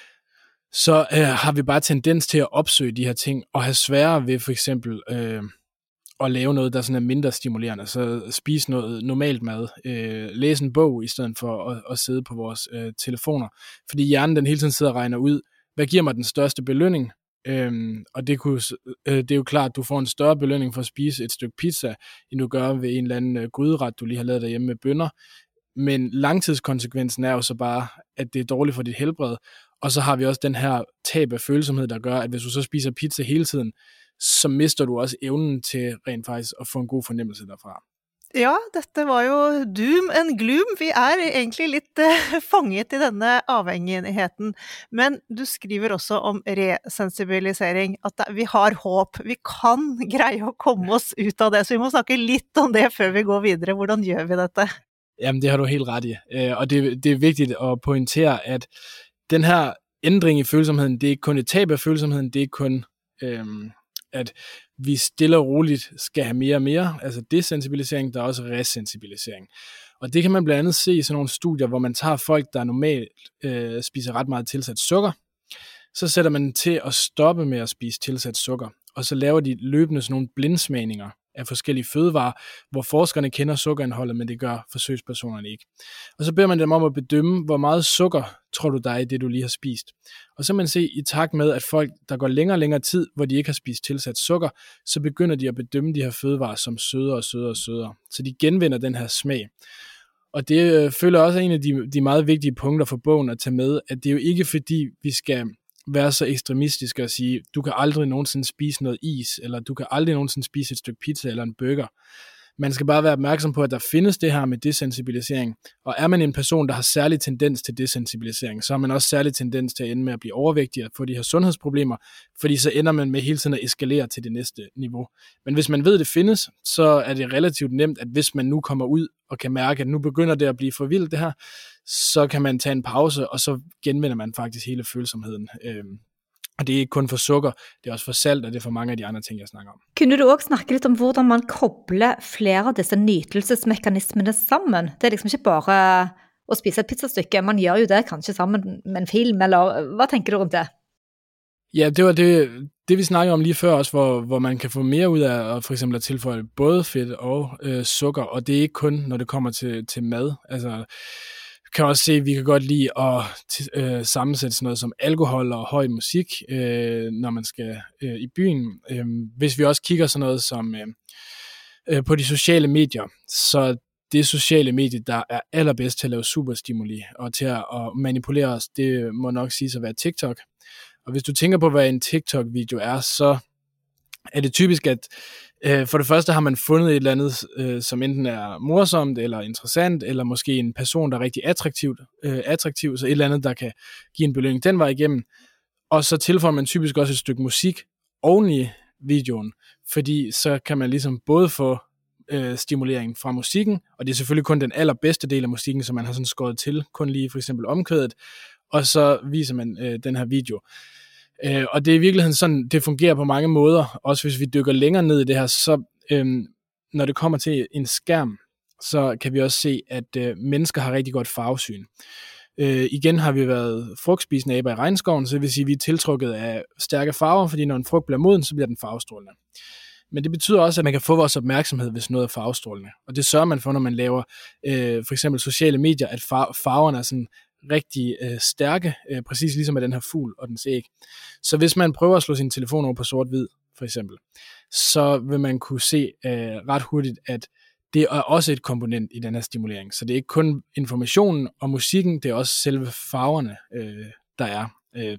så øh, har vi bare tendens til at opsøge de her ting, og have sværere ved for eksempel øh, at lave noget, der sådan er mindre stimulerende. Så spise noget normalt mad, øh, læse en bog, i stedet for at, at sidde på vores øh, telefoner. Fordi hjernen den hele tiden sidder og regner ud, hvad giver mig den største belønning? Øhm, og det, kunne, øh, det er jo klart, at du får en større belønning for at spise et stykke pizza, end du gør ved en eller anden øh, gryderet, du lige har lavet derhjemme med bønner. Men langtidskonsekvensen er jo så bare, at det er dårligt for dit helbred. Og så har vi også den her tab af følsomhed, der gør, at hvis du så spiser pizza hele tiden, så mister du også evnen til rent faktisk at få en god fornemmelse derfra. Ja, dette var jo doom and gloom. Vi er egentlig litt uh, fanget i denne avhengigheten. Men du skriver også om resensibilisering, at vi har håp. Vi kan greie å komme oss ut av det, så vi må snakke litt om det før vi går videre. Hvordan gjør vi dette? Jamen, det har du helt ret i. Og det, det er vigtigt at pointere, at den her ændring i følsomheden, det er ikke kun et tab af følsomheden, det er ikke kun... Øhm, at vi stille og roligt skal have mere og mere, altså desensibilisering, der er også resensibilisering. Og det kan man blandt andet se i sådan nogle studier, hvor man tager folk, der normalt øh, spiser ret meget tilsat sukker, så sætter man til at stoppe med at spise tilsat sukker, og så laver de løbende sådan nogle blindsmagninger af forskellige fødevarer, hvor forskerne kender sukkerindholdet, men det gør forsøgspersonerne ikke. Og så beder man dem om at bedømme, hvor meget sukker tror du der er i det, du lige har spist. Og så man se i takt med, at folk, der går længere og længere tid, hvor de ikke har spist tilsat sukker, så begynder de at bedømme de her fødevarer som sødere og sødere og sødere. Så de genvinder den her smag. Og det øh, føler også en af de, de meget vigtige punkter for bogen at tage med, at det er jo ikke fordi, vi skal være så ekstremistiske og sige, du kan aldrig nogensinde spise noget is, eller du kan aldrig nogensinde spise et stykke pizza eller en burger. Man skal bare være opmærksom på, at der findes det her med desensibilisering, og er man en person, der har særlig tendens til desensibilisering, så har man også særlig tendens til at ende med at blive overvægtig og få de her sundhedsproblemer, fordi så ender man med hele tiden at eskalere til det næste niveau. Men hvis man ved, at det findes, så er det relativt nemt, at hvis man nu kommer ud og kan mærke, at nu begynder det at blive for vildt det her, så kan man tage en pause, og så genvinder man faktisk hele følsomheden. Og det er ikke kun for sukker, det er også for salt, og det er for mange af de andre ting, jeg snakker om. Kunne du også snakke lidt om, hvordan man kobler flere af disse nytelsesmekanismerne sammen? Det er liksom ikke bare at spise et pizzastykke, man gør jo det kanskje sammen med en film, eller hvad tænker du rundt det? Ja, det var det, det vi snakkede om lige før også, hvor, hvor man kan få mere ud af at for eksempel at tilføje både fedt og øh, sukker, og det er ikke kun, når det kommer til, til mad. Altså, kan også se, at vi kan godt lide at øh, sammensætte sådan noget som alkohol og høj musik, øh, når man skal øh, i byen. Øh, hvis vi også kigger sådan noget som øh, øh, på de sociale medier, så det sociale medie, der er allerbedst til at lave superstimuli og til at, at manipulere os, det må nok siges at være TikTok. Og hvis du tænker på, hvad en TikTok-video er, så er det typisk, at øh, for det første har man fundet et eller andet, øh, som enten er morsomt eller interessant, eller måske en person, der er rigtig attraktivt, øh, attraktiv, så et eller andet, der kan give en belønning den vej igennem. Og så tilføjer man typisk også et stykke musik oven i videoen, fordi så kan man ligesom både få øh, stimulering fra musikken, og det er selvfølgelig kun den allerbedste del af musikken, som man har sådan skåret til, kun lige for eksempel omkvædet, og så viser man øh, den her video. Øh, og det er i virkeligheden sådan, det fungerer på mange måder, også hvis vi dykker længere ned i det her, så øh, når det kommer til en skærm, så kan vi også se, at øh, mennesker har rigtig godt farvesyn. Øh, igen har vi været frugtspisende aber i regnskoven, så det vil sige, at vi er tiltrukket af stærke farver, fordi når en frugt bliver moden, så bliver den farvestrålende. Men det betyder også, at man kan få vores opmærksomhed, hvis noget er farvestrålende. Og det sørger man for, når man laver øh, for eksempel sociale medier, at far- farverne er sådan rigtig øh, stærke, øh, præcis ligesom med den her fugl og dens æg. Så hvis man prøver at slå sin telefon over på sort-hvid, for eksempel, så vil man kunne se øh, ret hurtigt, at det er også et komponent i den her stimulering. Så det er ikke kun informationen og musikken, det er også selve farverne, øh, der er. Øh,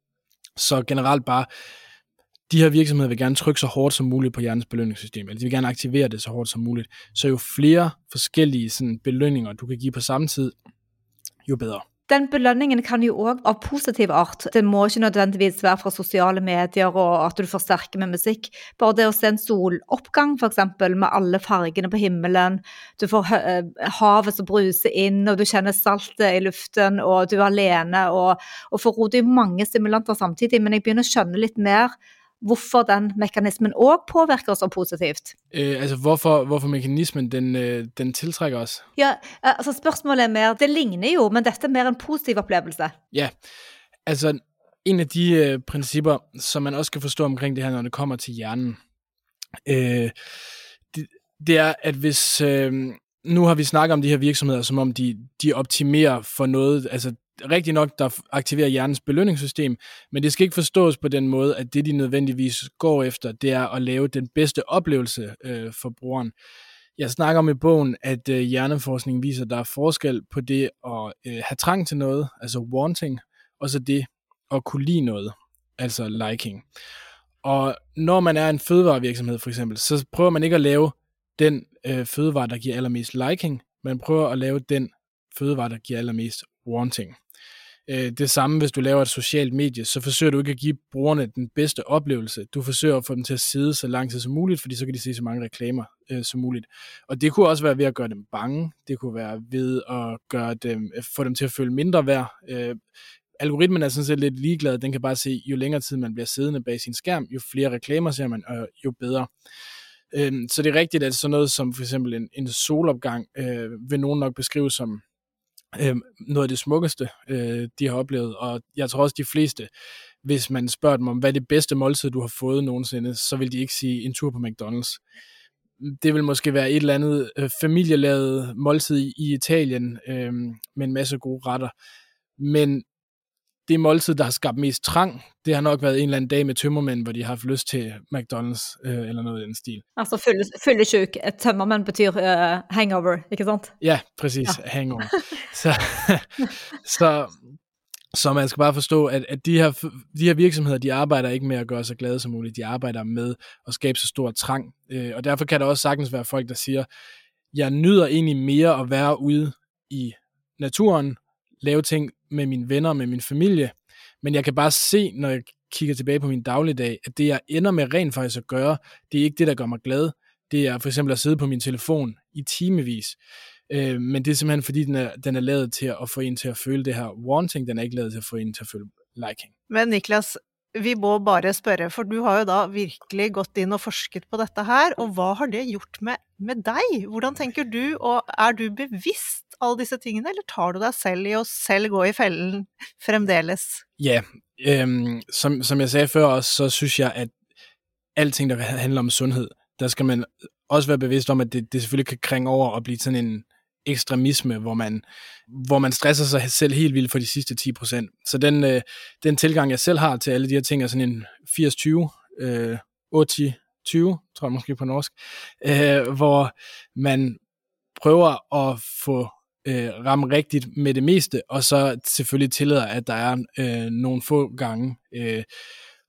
så generelt bare, de her virksomheder vil gerne trykke så hårdt som muligt på hjernens belønningssystem, eller de vil gerne aktivere det så hårdt som muligt. Så jo flere forskellige sådan, belønninger, du kan give på samme tid, jo bedre. Den belønningen kan jo også av positiv art. Det må ikke nødvendigvis være fra sociale medier og at du forstærker med musik. Bare det at se en soloppgang for eksempel med alle fargene på himmelen. Du får havet som bruser ind, og du kender saltet i luften, og du er alene, og, og får ro. Det er mange stimulanter samtidig, men jeg begynder at skjønne lidt mere hvorfor den mekanismen også påvirker os positivt. Øh, altså hvorfor, hvorfor mekanismen den, øh, den tiltrækker os? Ja, altså spørgsmålet er mere, det ligner jo, men dette er mere en positiv oplevelse. Ja, altså en af de øh, principper, som man også skal forstå omkring det her, når det kommer til hjernen, øh, det, det er, at hvis, øh, nu har vi snakket om de her virksomheder, som om de, de optimerer for noget, altså rigtig nok, der aktiverer hjernens belønningssystem, men det skal ikke forstås på den måde, at det de nødvendigvis går efter, det er at lave den bedste oplevelse øh, for brugeren. Jeg snakker om i bogen, at øh, hjerneforskning viser, at der er forskel på det at øh, have trang til noget, altså wanting, og så det at kunne lide noget, altså liking. Og når man er en fødevarevirksomhed for eksempel, så prøver man ikke at lave den øh, fødevare, der giver allermest liking, man prøver at lave den fødevare, der giver allermest wanting. Det samme, hvis du laver et socialt medie, så forsøger du ikke at give brugerne den bedste oplevelse. Du forsøger at få dem til at sidde så lang tid som muligt, fordi så kan de se så mange reklamer øh, som muligt. Og det kunne også være ved at gøre dem bange. Det kunne være ved at gøre dem, få dem til at føle mindre værd. Øh, algoritmen er sådan set lidt ligeglad. Den kan bare se, jo længere tid man bliver siddende bag sin skærm, jo flere reklamer ser man, og jo bedre. Øh, så det er rigtigt, at sådan noget som for eksempel en, en solopgang øh, vil nogen nok beskrive som Øh, noget af det smukkeste, øh, de har oplevet, og jeg tror også de fleste, hvis man spørger dem om, hvad er det bedste måltid, du har fået nogensinde, så vil de ikke sige en tur på McDonald's. Det vil måske være et eller andet øh, familielavet måltid i, i Italien, øh, med en masse gode retter, men det måltid, der har skabt mest trang, det har nok været en eller anden dag med tømmermænd, hvor de har haft lyst til McDonald's øh, eller noget i den stil. Altså fyllesyk, et tømmermænd betyder uh, hangover, ikke sant? Ja, præcis, ja. Hangover. så, så, så man skal bare forstå, at, at de, her, de her virksomheder, de arbejder ikke med at gøre sig glade som muligt, de arbejder med at skabe så stor trang, øh, og derfor kan der også sagtens være folk, der siger, jeg nyder egentlig mere at være ude i naturen, lave ting med mine venner, med min familie, men jeg kan bare se, når jeg kigger tilbage på min dagligdag, at det jeg ender med rent faktisk at gøre, det er ikke det, der gør mig glad. Det er for eksempel at sidde på min telefon i timevis. Øh, men det er simpelthen fordi, den er, den er lavet til at få en til at føle det her wanting, den er ikke lavet til at få en til at føle liking. Men Niklas, vi må bare spørre, for du har jo da virkelig gått inn og forsket på dette her, og hvad har det gjort med, med dig? Hvordan tænker du, og er du bevidst alle disse tingene, eller tar du dig selv i at selv gå i fælden fremdeles? Ja, øhm, som, som jeg sagde før også, så synes jeg, at alting, der handler om sundhed, der skal man også være bevidst om, at det, det selvfølgelig kan kringe over og blive sådan en ekstremisme, hvor man, hvor man stresser sig selv helt vildt for de sidste ti procent. Så den, øh, den tilgang, jeg selv har til alle de her ting, er sådan en firs tyve, øh, otte tyve, tror jeg måske på norsk, øh, hvor man prøver at få øh, ramme rigtigt med det meste, og så selvfølgelig tillader, at der er øh, nogle få gange, øh,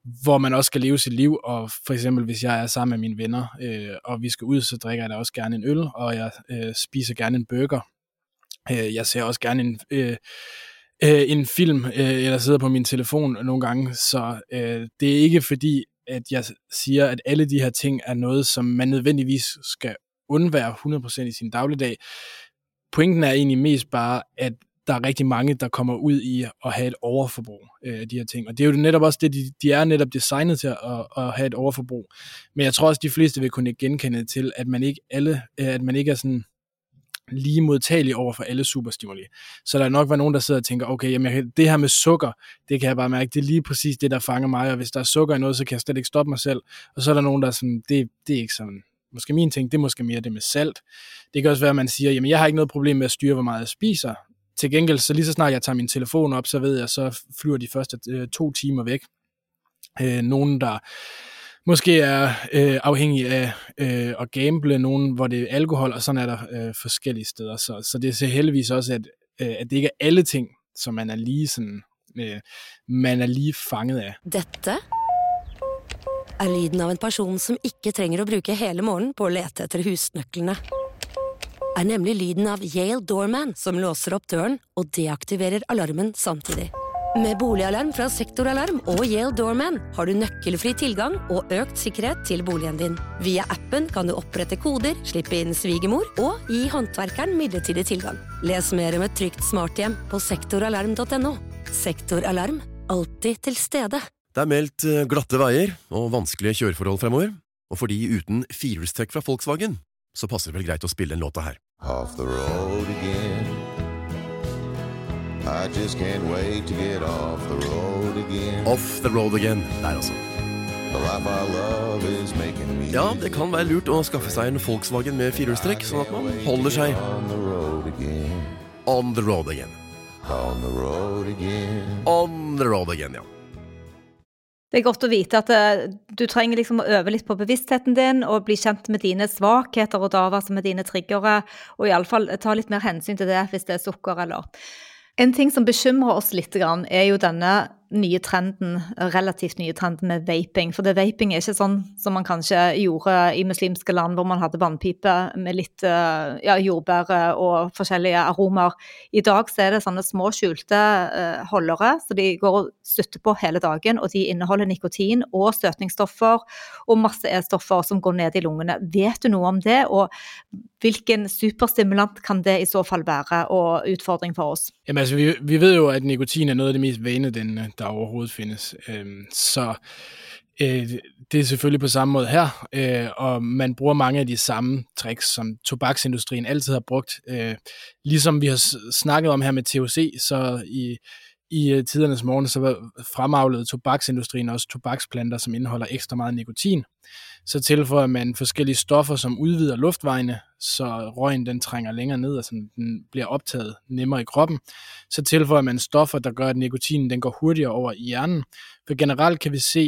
hvor man også skal leve sit liv, og for eksempel hvis jeg er sammen med mine venner, øh, og vi skal ud, så drikker jeg da også gerne en øl, og jeg øh, spiser gerne en burger. Øh, jeg ser også gerne en, øh, øh, en film, øh, eller sidder på min telefon nogle gange, så øh, det er ikke fordi, at jeg siger, at alle de her ting er noget, som man nødvendigvis skal undvære hundrede procent i sin dagligdag. Pointen er egentlig mest bare, at der er rigtig mange, der kommer ud i at have et overforbrug af de her ting. Og det er jo netop også det, de, de er netop designet til at, at have et overforbrug. Men jeg tror også, de fleste vil kunne genkende til, at man ikke, alle, at man ikke er sådan lige modtagelig over for alle superstimuli. Så der er nok være nogen, der sidder og tænker, okay, jamen jeg kan, det her med sukker, det kan jeg bare mærke, det er lige præcis det, der fanger mig, og hvis der er sukker i noget, så kan jeg slet ikke stoppe mig selv. Og så er der nogen, der er sådan, det, det er ikke sådan, måske min ting, det er måske mere det med salt. Det kan også være, at man siger, jamen jeg har ikke noget problem med at styre, hvor meget jeg spiser. Til gengæld, så lige så snart jeg tager min telefon op, så ved jeg, så flyver de første øh, to timer væk. Øh, nogen, der måske er øh, afhængige af øh, at gamble, nogen, hvor det er alkohol, og sådan er der øh, forskellige steder. Så, så det ser heldigvis også, at, øh, at det ikke er alle ting, som man er lige sådan, øh, man er lige fanget af. Dette er lyden av en person, som ikke trenger at bruge hele morgen på at lete efter husnøklerne. Er nemlig lyden av Yale Doorman, som låser op døren og deaktiverer alarmen samtidig. Med boligalarm fra Sektoralarm og Yale Doorman har du nøkkelfri tilgang og økt sikkerhed til boligen din. Via appen kan du opprette koder, slippe inn svigermor og gi håndverkeren midlertidig tilgang. Les mer om et trygt smarthjem på sektoralarm punktum no. Sektoralarm, alltid til stede. Det er meldt glatte veier og vanskelige kjøreforhold fremover, og fordi uten firehjulstrekk fra Volkswagen, så passer det vel greit å spille en låta her. Off the road again. I just can't wait to get off the road again. Off the road again, der altså. The life I love is making me. Ja, det kan være lurt å skaffe seg en Volkswagen med firehjulstrekk, sånn at man holder seg On the road again. on the road again. On the road again. On the road again, ja. Det er godt å vite at uh, du trenger liksom å øve litt på bevisstheten din og bli kjent med dine svakheter og da hva som er dine triggere, og i alle fall ta litt mer hensyn til det hvis det er sukker eller. En ting som bekymrer oss litt grann er jo denne nye trenden, relativt nye trenden med vaping, for det vaping er ikke sånn som man kanskje gjorde i muslimske land hvor man hadde vannpipe med litt ja, jordbær og forskjellige aromer. I dag så er det sånne små skjulte uh, holdere, så de går og støtter på hele dagen, og de inneholder nikotin og støtningsstoffer og masse E-stoffer som går ned i lungene. Vet du noe om det, og hvilken superstimulant kan det i så fall være, og utfordring for oss? Jamen altså, vi, vi ved jo, at nikotin er noget af det mest vanedannende, der overhovedet findes. Øhm, så øh, det er selvfølgelig på samme måde her, øh, og man bruger mange af de samme tricks, som tobaksindustrien altid har brugt. Øh, ligesom vi har snakket om her med T H C, så i, i tidernes morgen, så fremavlede tobaksindustrien også tobaksplanter, som indeholder ekstra meget nikotin. Så tilføjer man forskellige stoffer, som udvider luftvejene, så røgen den trænger længere ned, og sådan, den bliver optaget nemmere i kroppen. Så tilføjer man stoffer, der gør, at nikotinen den går hurtigere over i hjernen. For generelt kan vi se,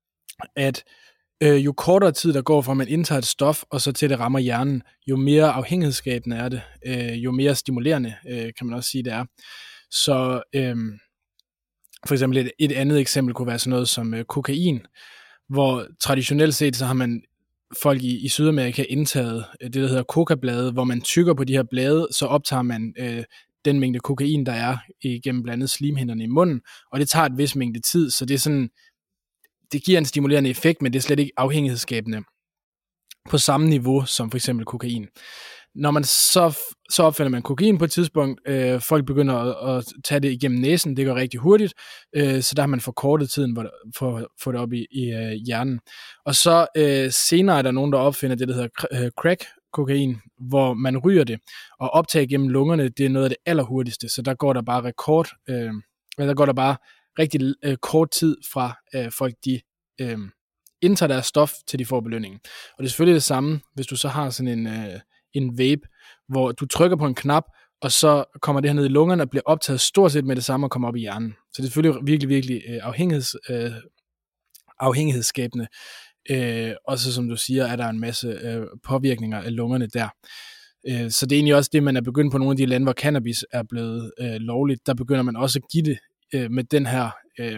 at øh, jo kortere tid der går fra, man indtager et stof, og så til det rammer hjernen, jo mere afhængighedsskabende er det, øh, jo mere stimulerende øh, kan man også sige, det er. Så øh, for eksempel et, et andet eksempel kunne være sådan noget som øh, kokain, hvor traditionelt set, så har man folk i, i Sydamerika indtaget det, der hedder coca-blade, hvor man tykker på de her blade, så optager man øh, den mængde kokain, der er igennem blandt andet slimhinderne i munden, og det tager et vis mængde tid, så det er sådan, det giver en stimulerende effekt, men det er slet ikke afhængighedsskabende på samme niveau som for eksempel kokain. Når man så, så opfinder man kokain på et tidspunkt, øh, folk begynder at, at tage det igennem næsen, det går rigtig hurtigt, øh, så der har man forkortet tiden for at få det op i, i øh, hjernen. Og så øh, senere er der nogen, der opfinder det, der hedder øh, crack-kokain, hvor man ryger det, og optager gennem lungerne, det er noget af det allerhurtigste, så der går der bare rekord, øh, der går der bare rigtig øh, kort tid fra øh, folk, de øh, indtager deres stof, til de får belønningen. Og det er selvfølgelig det samme, hvis du så har sådan en... Øh, en vape, hvor du trykker på en knap, og så kommer det her ned i lungerne og bliver optaget stort set med det samme og kommer op i hjernen. Så det er selvfølgelig virkelig, virkelig øh, afhængigheds, øh, afhængighedsskabende. Øh, og så som du siger, er der en masse øh, påvirkninger af lungerne der. Øh, så det er egentlig også det, man er begyndt på nogle af de lande, hvor cannabis er blevet øh, lovligt. Der begynder man også at give det øh, med den her øh,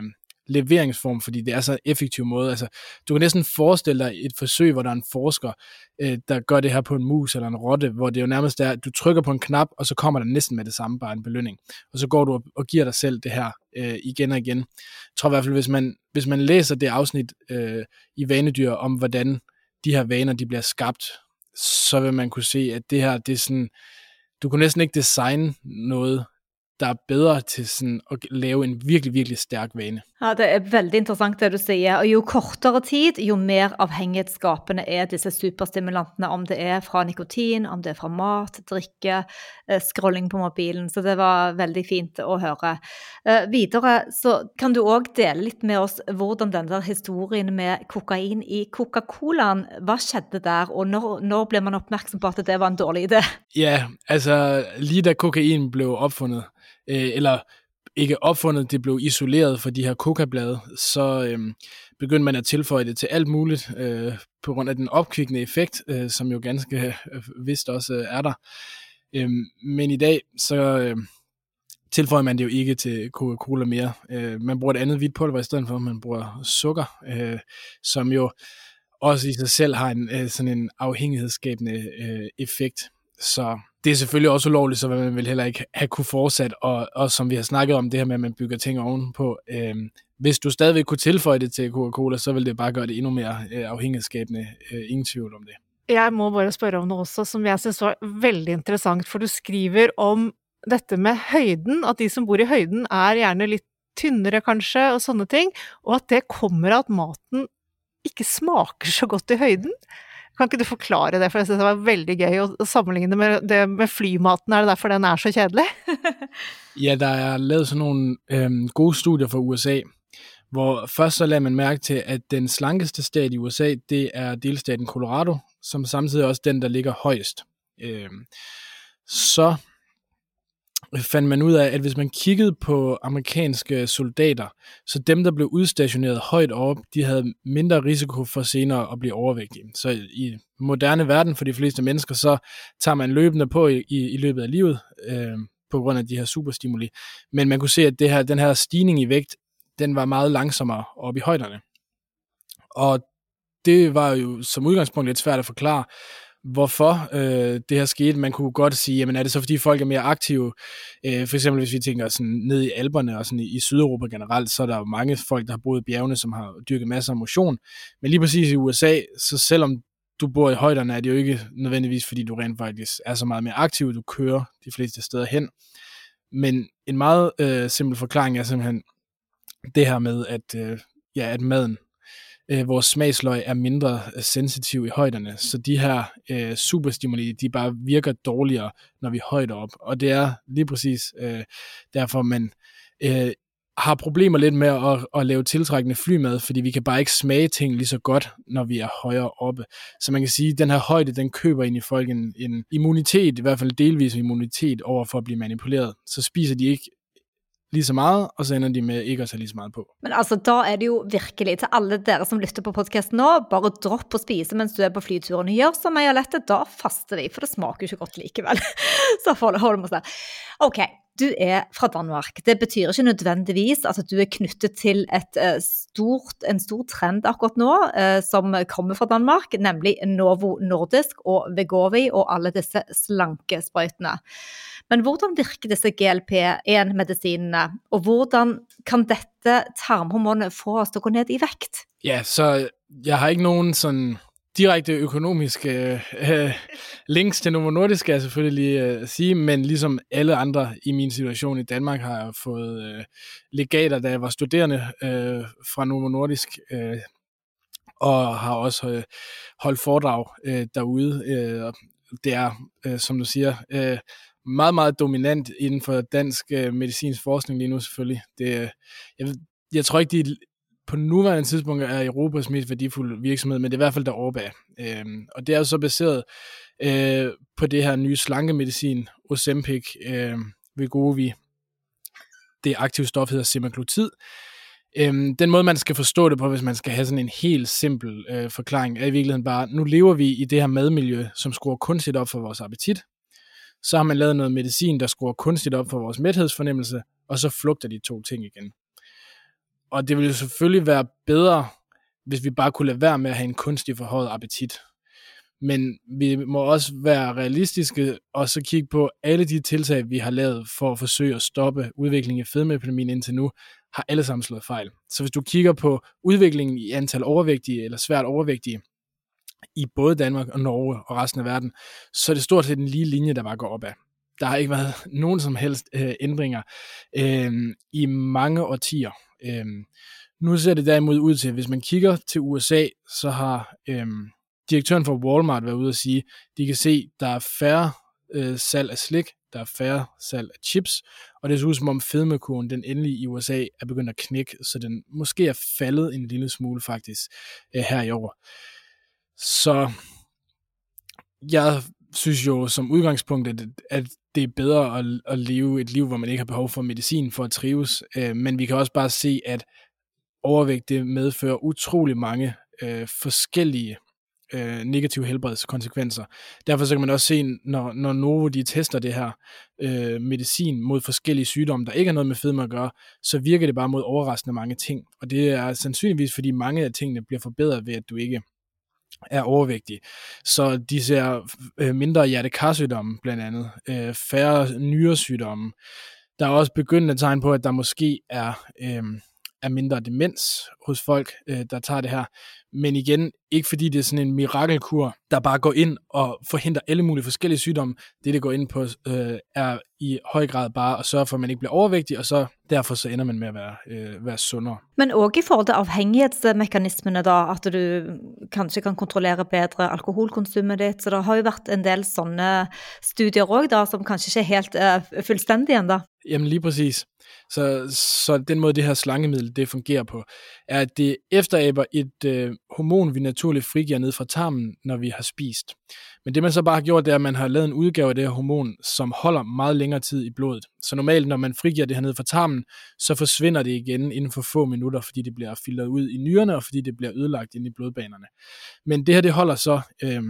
leveringsform, fordi det er så en effektiv måde. Altså, du kan næsten forestille dig et forsøg, hvor der er en forsker, øh, der gør det her på en mus eller en rotte, hvor det jo nærmest er, at du trykker på en knap, og så kommer der næsten med det samme, bare en belønning. Og så går du og, og giver dig selv det her øh, igen og igen. Jeg tror i hvert fald, hvis man, hvis man læser det afsnit øh, i Vanedyr om, hvordan de her vaner, de bliver skabt, så vil man kunne se, at det her, det er sådan, du kunne næsten ikke designe noget, der er bedre til sådan at lave en virkelig, virkelig stærk vane. Ja, det er veldig interessant det du sier, og jo kortere tid, jo mer avhengighetsskapende er disse superstimulantene, om det er fra nikotin, om det er fra mat, drikke, eh, scrolling på mobilen, så det var veldig fint å høre. Eh, videre så kan du også dele litt med oss hvordan den der historien med kokain i Coca-Colaen, hva skjedde der, og når, når ble man oppmerksom på at det var en dårlig idé? Ja, altså lige da kokain blev opfundet, øh, eller ikke opfundet, det blev isoleret fra de her kokablade, så øh, begyndte man at tilføje det til alt muligt, øh, på grund af den opkvikkende effekt, øh, som jo ganske øh, vist også øh, er der. Øh, men i dag, så øh, tilføjer man det jo ikke til Coca-Cola mere. Øh, man bruger et andet hvidt pulver i stedet for, man bruger sukker, øh, som jo også i sig selv har en, øh, sådan en afhængighedsskabende øh, effekt. Så det er selvfølgelig også ulovligt, så man vil heller ikke have kunne fortsat, og, og som vi har snakket om det her med, at man bygger ting ovenpå. Øh, hvis du stadigvæk kunne tilføje det til Coca-Cola, så vil det bare gøre det endnu mere øh, afhængighedsskabende. Øh, ingen tvivl om det. Jeg må bare spørre om noe også, som jeg synes var veldig interessant, for du skriver om dette med høyden, at de som bor i høyden er gjerne litt tynnere kanskje, og sånne ting, og at det kommer av at maten ikke smaker så godt i høyden. Kan ikke du forklare det, for jeg synes det var veldig gøy å sammenligne med det med flymaten, er det derfor den er så kjedelig? Ja, der er lavet sådan nogle øhm, gode studier fra U S A, hvor først så lader man mærke til, at den slankeste stat i U S A, det er delstaten Colorado, som samtidig er også den, der ligger højst. Øhm, så fandt man ud af, at hvis man kiggede på amerikanske soldater, så dem, der blev udstationeret højt op, de havde mindre risiko for senere at blive overvægtige. Så i moderne verden for de fleste mennesker, så tager man løbende på i, i løbet af livet, øh, på grund af de her superstimuli. Men man kunne se, at det her, den her stigning i vægt, den var meget langsommere oppe i højderne. Og det var jo som udgangspunkt lidt svært at forklare, hvorfor øh, det her skete. Man kunne godt sige, jamen er det så fordi folk er mere aktive? Øh, for eksempel hvis vi tænker sådan ned i Alperne og sådan i, i Sydeuropa generelt, så er der jo mange folk, der har boet i bjergene, som har dyrket masser af motion. Men lige præcis i U S A, så selvom du bor i højderne, er det jo ikke nødvendigvis, fordi du rent faktisk er så meget mere aktiv, du kører de fleste steder hen. Men en meget øh, simpel forklaring er simpelthen det her med, at, øh, ja, at maden, øh, vores smagsløg er mindre øh, sensitiv i højderne, så de her øh, superstimuli, de bare virker dårligere, når vi er højt op. Og det er lige præcis øh, derfor, man øh, har problemer lidt med at, at lave tiltrækkende flymad, fordi vi kan bare ikke smage ting lige så godt, når vi er højere oppe. Så man kan sige, at den her højde, den køber ind i folk en, en immunitet, i hvert fald delvis immunitet over for at blive manipuleret. Så spiser de ikke lige så meget, og så ender de med ikke at tage lige så meget på. Men altså, da er det jo virkelig til alle dere som lytter på podcasten nå, bare dropp å spise mens du er på flyturen. Gjør som jeg har lett, da faster vi, for det smaker jo ikke godt likevel. Så holder vi oss der. Ok, du er fra Danmark. Det betyr ikke nødvendigvis at du er knyttet til et stort, en stor trend akkurat nå, som kommer fra Danmark, nemlig Novo Nordisk og Wegovy og alle disse slankesprøytene. Men hvordan virker disse G L P en medisinene, og hvordan kan dette tarmhormonet få oss til å gå ned i vekt? Ja, så jeg har ikke nogen sådan direkte økonomiske øh, links til Novo Nordisk, skal jeg selvfølgelig øh, sige, men ligesom alle andre i min situation i Danmark, har jeg fået øh, legater, da jeg var studerende øh, fra Novo Nordisk, øh, og har også øh, holdt foredrag øh, derude. Øh, det er, øh, som du siger, øh, meget, meget dominant inden for dansk øh, medicinsk forskning lige nu selvfølgelig. Det, jeg, jeg tror ikke, de på nuværende tidspunkt er Europas mest værdifulde virksomhed, men det er i hvert fald deroppe af. Øhm, og det er jo så baseret øh, på det her nye slankemedicin, Ozempic, øh, Wegovy. Det aktive stof hedder semaglutid. Øhm, den måde, man skal forstå det på, hvis man skal have sådan en helt simpel øh, forklaring, er i virkeligheden bare, nu lever vi i det her madmiljø, som skruer kunstigt op for vores appetit. Så har man lavet noget medicin, der skruer kunstigt op for vores mæthedsfornemmelse, og så flugter de to ting igen. og det ville jo selvfølgelig være bedre, hvis vi bare kunne lade være med at have en kunstig forhøjet appetit. Men vi må også være realistiske og så kigge på alle de tiltag, vi har lavet for at forsøge at stoppe udviklingen i fedmeepidemien indtil nu, har alle sammen slået fejl. Så hvis du kigger på udviklingen i antal overvægtige eller svært overvægtige i både Danmark og Norge og resten af verden, så er det stort set en lige linje, der bare går opad. Der har ikke været nogen som helst øh, ændringer øh, i mange årtier. Øh, nu ser det derimod ud til, hvis man kigger til U S A, så har øh, direktøren for Walmart været ude at sige, de kan se, der er færre øh, salg af slik, der er færre salg af chips, og det ser ud som om fedmekurven, den endelige i U S A, er begyndt at knække, så den måske er faldet en lille smule faktisk øh, her i år. Så jeg synes jo som udgangspunkt, at, at det er bedre at, at leve et liv, hvor man ikke har behov for medicin for at trives, øh, men vi kan også bare se, at overvægt det medfører utrolig mange øh, forskellige øh, negative helbredskonsekvenser. Derfor så kan man også se, når, når Novo de tester det her øh, medicin mod forskellige sygdomme, der ikke har noget med fedme at gøre, så virker det bare mod overraskende mange ting. Og det er sandsynligvis, fordi mange af tingene bliver forbedret ved, at du ikke er overvægtig. Så de ser øh, mindre hjertekarsygdomme blandt andet, øh, færre nyresygdomme. Der er også begyndende tegn på, at der måske er, øh, er mindre demens hos folk, øh, der tager det her. Men igen, ikke fordi det er sådan en mirakelkur, der bare går ind og forhindrer alle mulige forskellige sygdomme. Det, det går ind på, øh, er i høj grad bare at sørge for, at man ikke bliver overvægtig, og så derfor så ender man med at være, øh, være sundere. Men også i forhold til afhængighetsmekanismene da, at du kanskje kan kontrollere bedre alkoholkonsumet ditt, så der har jo været en del sånne studier også da, som kanskje ikke er helt uh, fuldstændige enda. Jamen lige præcis. Så, så den måde, det her slangemiddel det fungerer på, er, at det efteraber et øh, hormon, vi naturligt frigiver ned fra tarmen, når vi har spist. Men det man så bare har gjort, det er, at man har lavet en udgave af det her hormon, som holder meget længere tid i blodet. Så normalt, når man frigiver det her ned fra tarmen, så forsvinder det igen inden for få minutter, fordi det bliver filtret ud i nyrerne, og fordi det bliver ødelagt inde i blodbanerne. Men det her, det holder så, øh,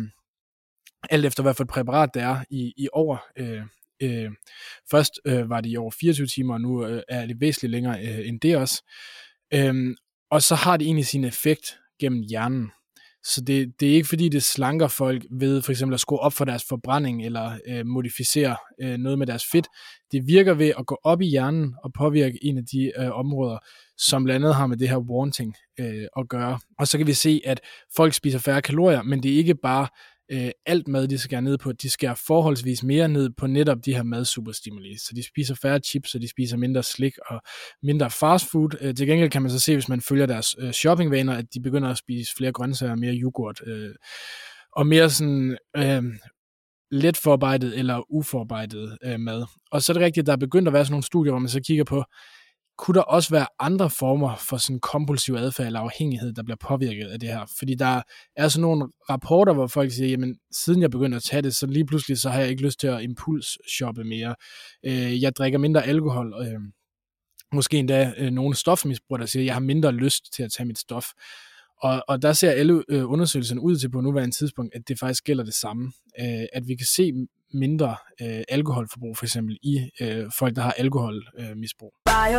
alt efter hvad for et præparat det er, i, i over... Øh, Øh, først øh, var det i over fireogtyve timer, og nu øh, er det væsentligt længere øh, end det også. Øhm, og så har det egentlig sin effekt gennem hjernen. Så det, det er ikke fordi, det slanker folk ved for eksempel at skrue op for deres forbrænding, eller øh, modificere øh, noget med deres fedt. Det virker ved at gå op i hjernen og påvirke en af de øh, områder, som blandt andet har med det her wanting øh, at gøre. Og så kan vi se, at folk spiser færre kalorier, men det er ikke bare Øh, alt mad, de skærer ned på, de skærer forholdsvis mere ned på netop de her madsuperstimuli. Så de spiser færre chips, og de spiser mindre slik og mindre fastfood. Øh, til gengæld kan man så se, hvis man følger deres øh, shoppingvaner, at de begynder at spise flere grøntsager, mere yoghurt, øh, og mere sådan øh, let forarbejdet eller uforarbejdet øh, mad. Og så er det rigtigt, at der er begyndt at være sådan nogle studier, hvor man så kigger på, kunne der også være andre former for sådan kompulsiv adfærd eller afhængighed, der bliver påvirket af det her? Fordi der er sådan nogle rapporter, hvor folk siger, jamen siden jeg begyndte at tage det, så lige pludselig så har jeg ikke lyst til at impulsshoppe mere. Øh, jeg drikker mindre alkohol. Øh, måske endda øh, nogle stofmisbrugere, der siger, jeg har mindre lyst til at tage mit stof. Og, og der ser alle øh, undersøgelserne ud til på nuværende tidspunkt, at det faktisk gælder det samme. Øh, at vi kan se mindre øh, alkoholforbrug, for eksempel i øh, folk, der har alkoholmisbrug.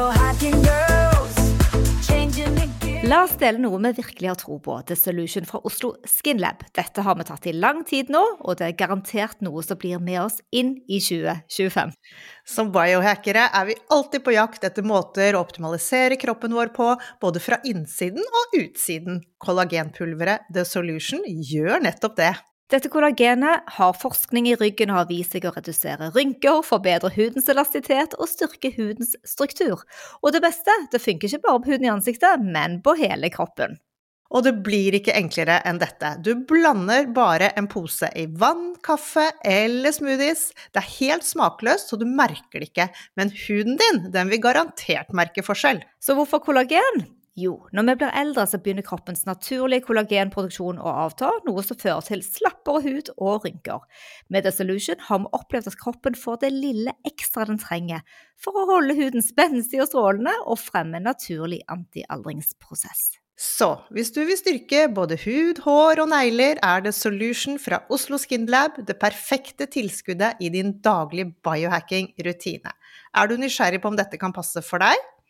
La oss dele noe vi virkelig har tro på. The Solution fra Oslo Skin Lab. Dette har vi tatt i lang tid nå, og det er garantert noe som blir med oss inn i tjue tjuefem. Som biohackere er vi alltid på jakt etter måter å optimalisere kroppen vår på, både fra innsiden og utsiden. Kollagenpulveret The Solution gjør nettopp det. Dette kollagenet har forskning i ryggen og har vist seg å redusere rynker, forbedre hudens elastisitet og styrke hudens struktur. Og det beste, det funker ikke bare på huden i ansiktet, men på hele kroppen. Og det blir ikke enklere enn dette. Du blander bare en pose i vann, kaffe eller smoothies. Det er helt smakløst, så du merker det ikke. Men huden din, den vil garantert merke forskjell. Så hvorfor kollagen? Jo, når vi blir eldre så begynner kroppens naturlige kollagenproduksjon å avta, noe som fører til slappere hud og rynker. Med The Solution har vi opplevd at kroppen får det lille ekstra den trenger for å holde huden spenstig og strålende og fremme en naturlig antialdringsprosess. Så, hvis du vil styrke både hud, hår og negler, er The Solution fra Oslo Skin Lab det perfekte tilskuddet i din daglige biohacking-rutine. Er du nysgjerrig på om dette kan passe for deg?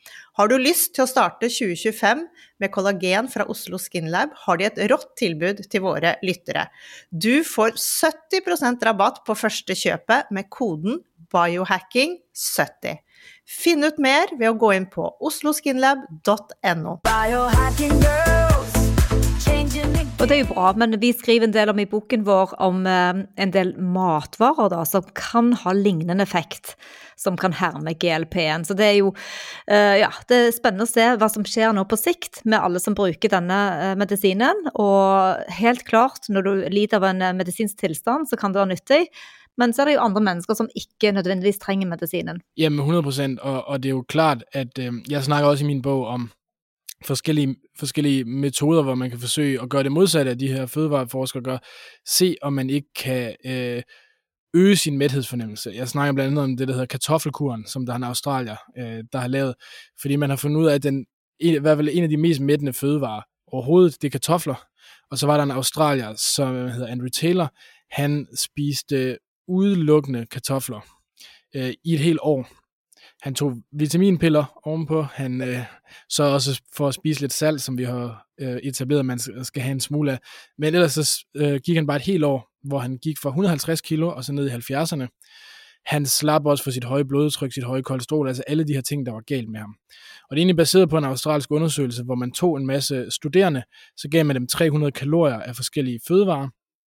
Har du lyst til å starte tjue tjuefem med kollagen fra Oslo Skin Lab, har de et rått tilbud til våre lyttere. Du får sytti prosent rabatt på første kjøpet med koden biohacking sytti. Finn ut mer ved å gå inn på osloskinlab punktum no. Biohacking girls, changing the Og det er jo bra, men vi skriver en del om i boken vår om eh, en del matvarer da, som kan ha lignende effekt, som kan herme G L P-en. Så det er jo, eh, ja, det er spennende å se hva som skjer nå på sikt med alle som bruker denne eh, medisinen. Og helt klart, når du lider av en eh, medisinsk tilstand, så kan det være nyttig. Men så er det jo andre mennesker som ikke nødvendigvis trenger medisinen. Jamen hundrede procent, og, og det er jo klart, at øh, jeg snakker også i min bog om forskellige, forskellige metoder, hvor man kan forsøge at gøre det modsatte af de her fødevareforskere gør. Se, om man ikke kan øh, øge sin mæthedsfornemmelse. Jeg snakker blandt andet om det, der hedder kartoffelkuren, som der er en australier, øh, der har lavet. Fordi man har fundet ud af, at den, i hvert fald en af de mest mættende fødevarer overhovedet, det er kartofler. Og så var der en australier, som hedder Andrew Taylor. Han spiste udelukkende kartofler øh, i et helt år. Han tog vitaminpiller ovenpå. Han øh, så også for at spise lidt salt, som vi har øh, etableret, at man skal have en smule af. Men ellers så øh, gik han bare et helt år, hvor han gik fra et hundrede og halvtreds kilo og så ned i halvfjerdserne. Han slap også for sit høje blodtryk, sit høje kolesterol, altså alle de her ting, der var galt med ham. Og det er egentlig baseret på en australsk undersøgelse, hvor man tog en masse studerende, så gav man dem tre hundrede kalorier af forskellige fødevarer,